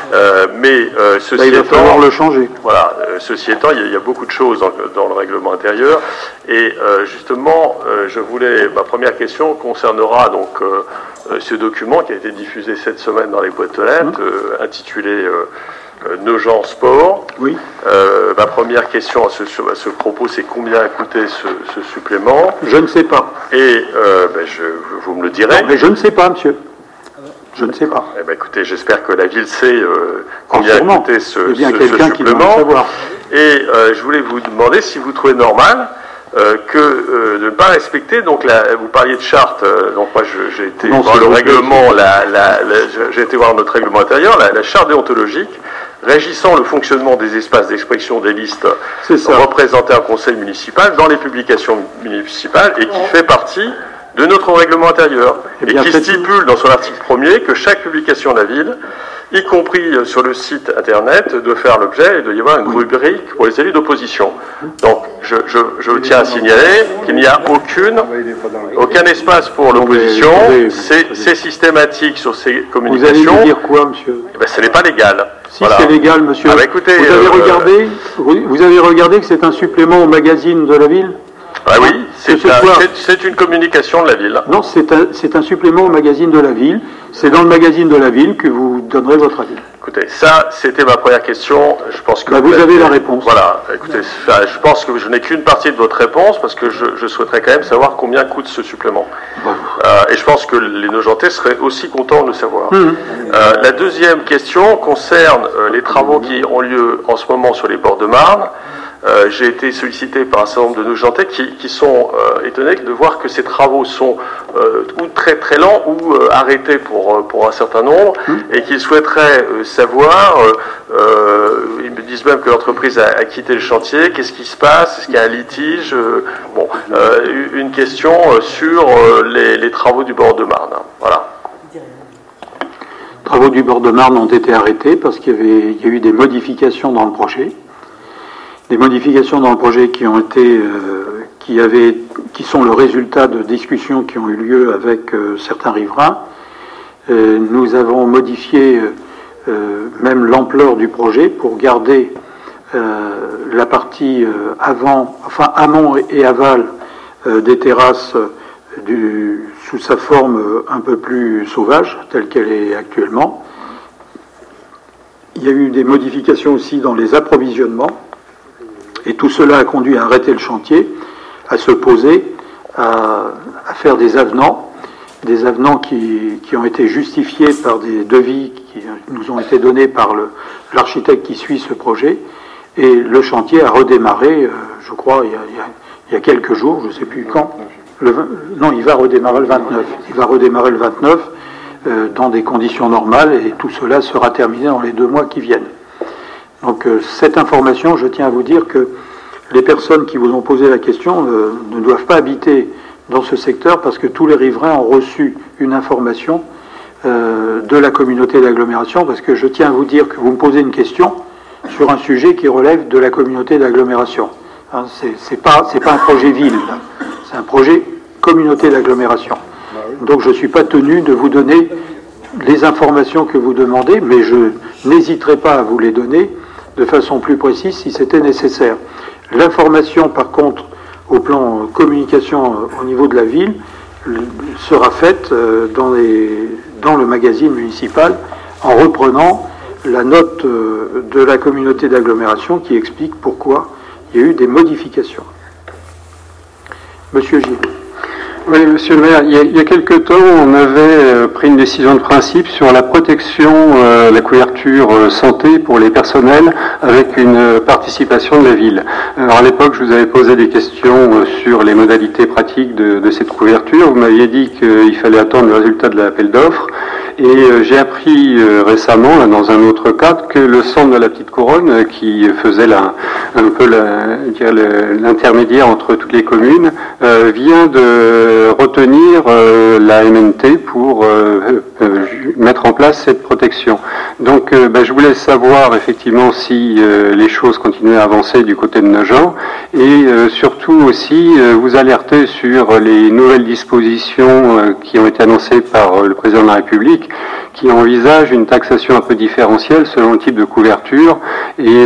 Ceci il va falloir le changer. Voilà. Ceci étant, il y a beaucoup de choses dans le règlement intérieur. Et justement, ma première question concernera donc ce document qui a été diffusé cette semaine dans les boîtes aux lettres, intitulé Nogent Sport. Oui. Ma première question à ce propos, c'est combien a coûté ce supplément? Je ne sais pas. Et vous me le direz. Non, mais je ne sais pas, monsieur. Je ne sais pas. Eh bien, écoutez, j'espère que la ville sait combien a coûté ce supplément. Et je voulais vous demander si vous trouvez normal de ne pas respecter, donc vous parliez de charte, donc moi j'ai été voir le règlement, j'ai été voir notre règlement intérieur, la charte déontologique régissant le fonctionnement des espaces d'expression des listes représentés en conseil municipal dans les publications municipales et qui fait partie de notre règlement intérieur et qui stipule dans son article 1er que chaque publication de la ville, y compris sur le site internet, doit faire l'objet et doit y avoir une rubrique pour les élus d'opposition. Donc je tiens à signaler qu'il n'y a aucun espace pour l'opposition, c'est systématique sur ces communications. Vous allez dire quoi, monsieur? Ce n'est pas légal. Si c'est légal, monsieur. Écoutez, vous avez regardé que c'est un supplément au magazine de la ville? Ah oui, c'est une communication de la ville. Non, c'est un supplément au magazine de la ville. C'est dans le magazine de la ville que vous donnerez votre avis. Écoutez, ça, c'était ma première question. Je pense que vous avez la réponse. Voilà. Écoutez, je pense que je n'ai qu'une partie de votre réponse parce que je souhaiterais quand même savoir combien coûte ce supplément. Et je pense que les Nogentais seraient aussi contents de le savoir. La deuxième question concerne les travaux qui ont lieu en ce moment sur les bords de Marne. J'ai été sollicité par un certain nombre de Nogentais qui sont étonnés de voir que ces travaux sont ou très très lents ou arrêtés pour un certain nombre et qu'ils souhaiteraient savoir, ils me disent même que l'entreprise a quitté le chantier, qu'est-ce qui se passe, est-ce qu'il y a un litige, une question sur les travaux du bord de Marne. Voilà. Les travaux du bord de Marne ont été arrêtés parce qu'il y a eu des modifications dans le projet. Des modifications dans le projet qui sont le résultat de discussions qui ont eu lieu avec certains riverains. Nous avons modifié même l'ampleur du projet pour garder la partie amont et aval des terrasses sous sa forme un peu plus sauvage, telle qu'elle est actuellement. Il y a eu des modifications aussi dans les approvisionnements. Et tout cela a conduit à arrêter le chantier, à se poser, à faire des avenants qui ont été justifiés par des devis qui nous ont été donnés par l'architecte qui suit ce projet. Et le chantier a redémarré, je crois, il y a quelques jours, je ne sais plus quand. Non, il va redémarrer le 29. Il va redémarrer le 29 dans des conditions normales et tout cela sera terminé dans les 2 mois qui viennent. Donc cette information, je tiens à vous dire que les personnes qui vous ont posé la question ne doivent pas habiter dans ce secteur parce que tous les riverains ont reçu une information de la communauté d'agglomération, parce que je tiens à vous dire que vous me posez une question sur un sujet qui relève de la communauté d'agglomération. Hein, c'est pas un projet ville, c'est un projet communauté d'agglomération. Donc je ne suis pas tenu de vous donner les informations que vous demandez, mais je n'hésiterai pas à vous les donner de façon plus précise si c'était nécessaire. L'information, par contre, au plan communication au niveau de la ville, sera faite dans le magazine municipal en reprenant la note de la communauté d'agglomération qui explique pourquoi il y a eu des modifications. Monsieur Gilles. Oui, monsieur le maire, il y a quelque temps, on avait pris une décision de principe sur la protection, la couverture santé pour les personnels avec une participation de la ville. Alors à l'époque, je vous avais posé des questions sur les modalités pratiques de cette couverture. Vous m'aviez dit qu'il fallait attendre le résultat de l'appel d'offres. Et j'ai appris récemment, là, dans un autre cadre, que le centre de la Petite Couronne, qui faisait un peu l'intermédiaire entre toutes les communes, vient de retenir la MNT pour mettre en place cette protection. Donc je voulais savoir effectivement si les choses continuaient à avancer du côté de Nogent et surtout aussi vous alerter sur les nouvelles dispositions qui ont été annoncées par le président de la République, qui envisage une taxation un peu différentielle selon le type de couverture et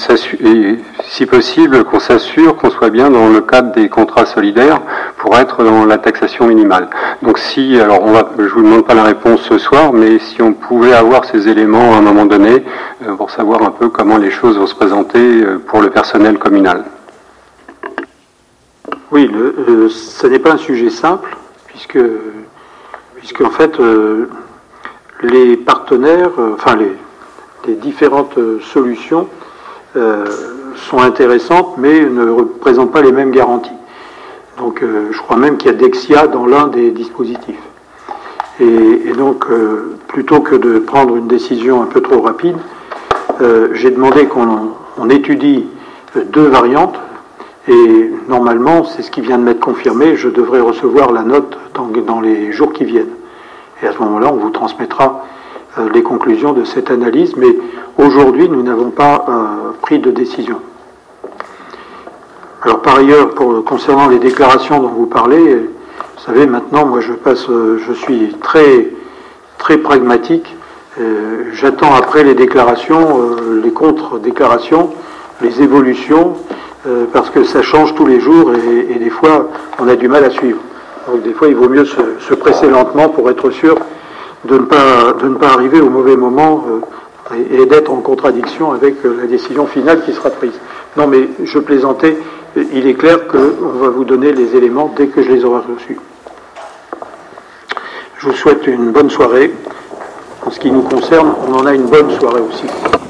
si possible qu'on s'assure qu'on soit bien dans le cadre des contrats solidaires pour être dans la taxation minimale. Donc je vous demande pas la réponse ce soir, mais si on pouvait avoir ces éléments à un moment donné pour savoir un peu comment les choses vont se présenter pour le personnel communal. Oui, ce n'est pas un sujet simple puisque en fait les partenaires, les différentes solutions sont intéressantes, mais ne représentent pas les mêmes garanties. Donc, je crois même qu'il y a Dexia dans l'un des dispositifs. Et donc, plutôt que de prendre une décision un peu trop rapide, j'ai demandé qu'on étudie 2 variantes. Et normalement, c'est ce qui vient de m'être confirmé, je devrais recevoir la note dans les jours qui viennent. Et à ce moment-là, on vous transmettra les conclusions de cette analyse. Mais aujourd'hui, nous n'avons pas pris de décision. Alors par ailleurs, concernant les déclarations dont vous parlez, vous savez, maintenant, moi je suis très, très pragmatique. J'attends après les déclarations, les contre-déclarations, les évolutions, parce que ça change tous les jours et des fois, on a du mal à suivre. Donc des fois, il vaut mieux se presser lentement pour être sûr de ne pas arriver au mauvais moment et d'être en contradiction avec la décision finale qui sera prise. Non, mais je plaisantais. Il est clair qu'on va vous donner les éléments dès que je les aurai reçus. Je vous souhaite une bonne soirée. En ce qui nous concerne, on en a une bonne soirée aussi.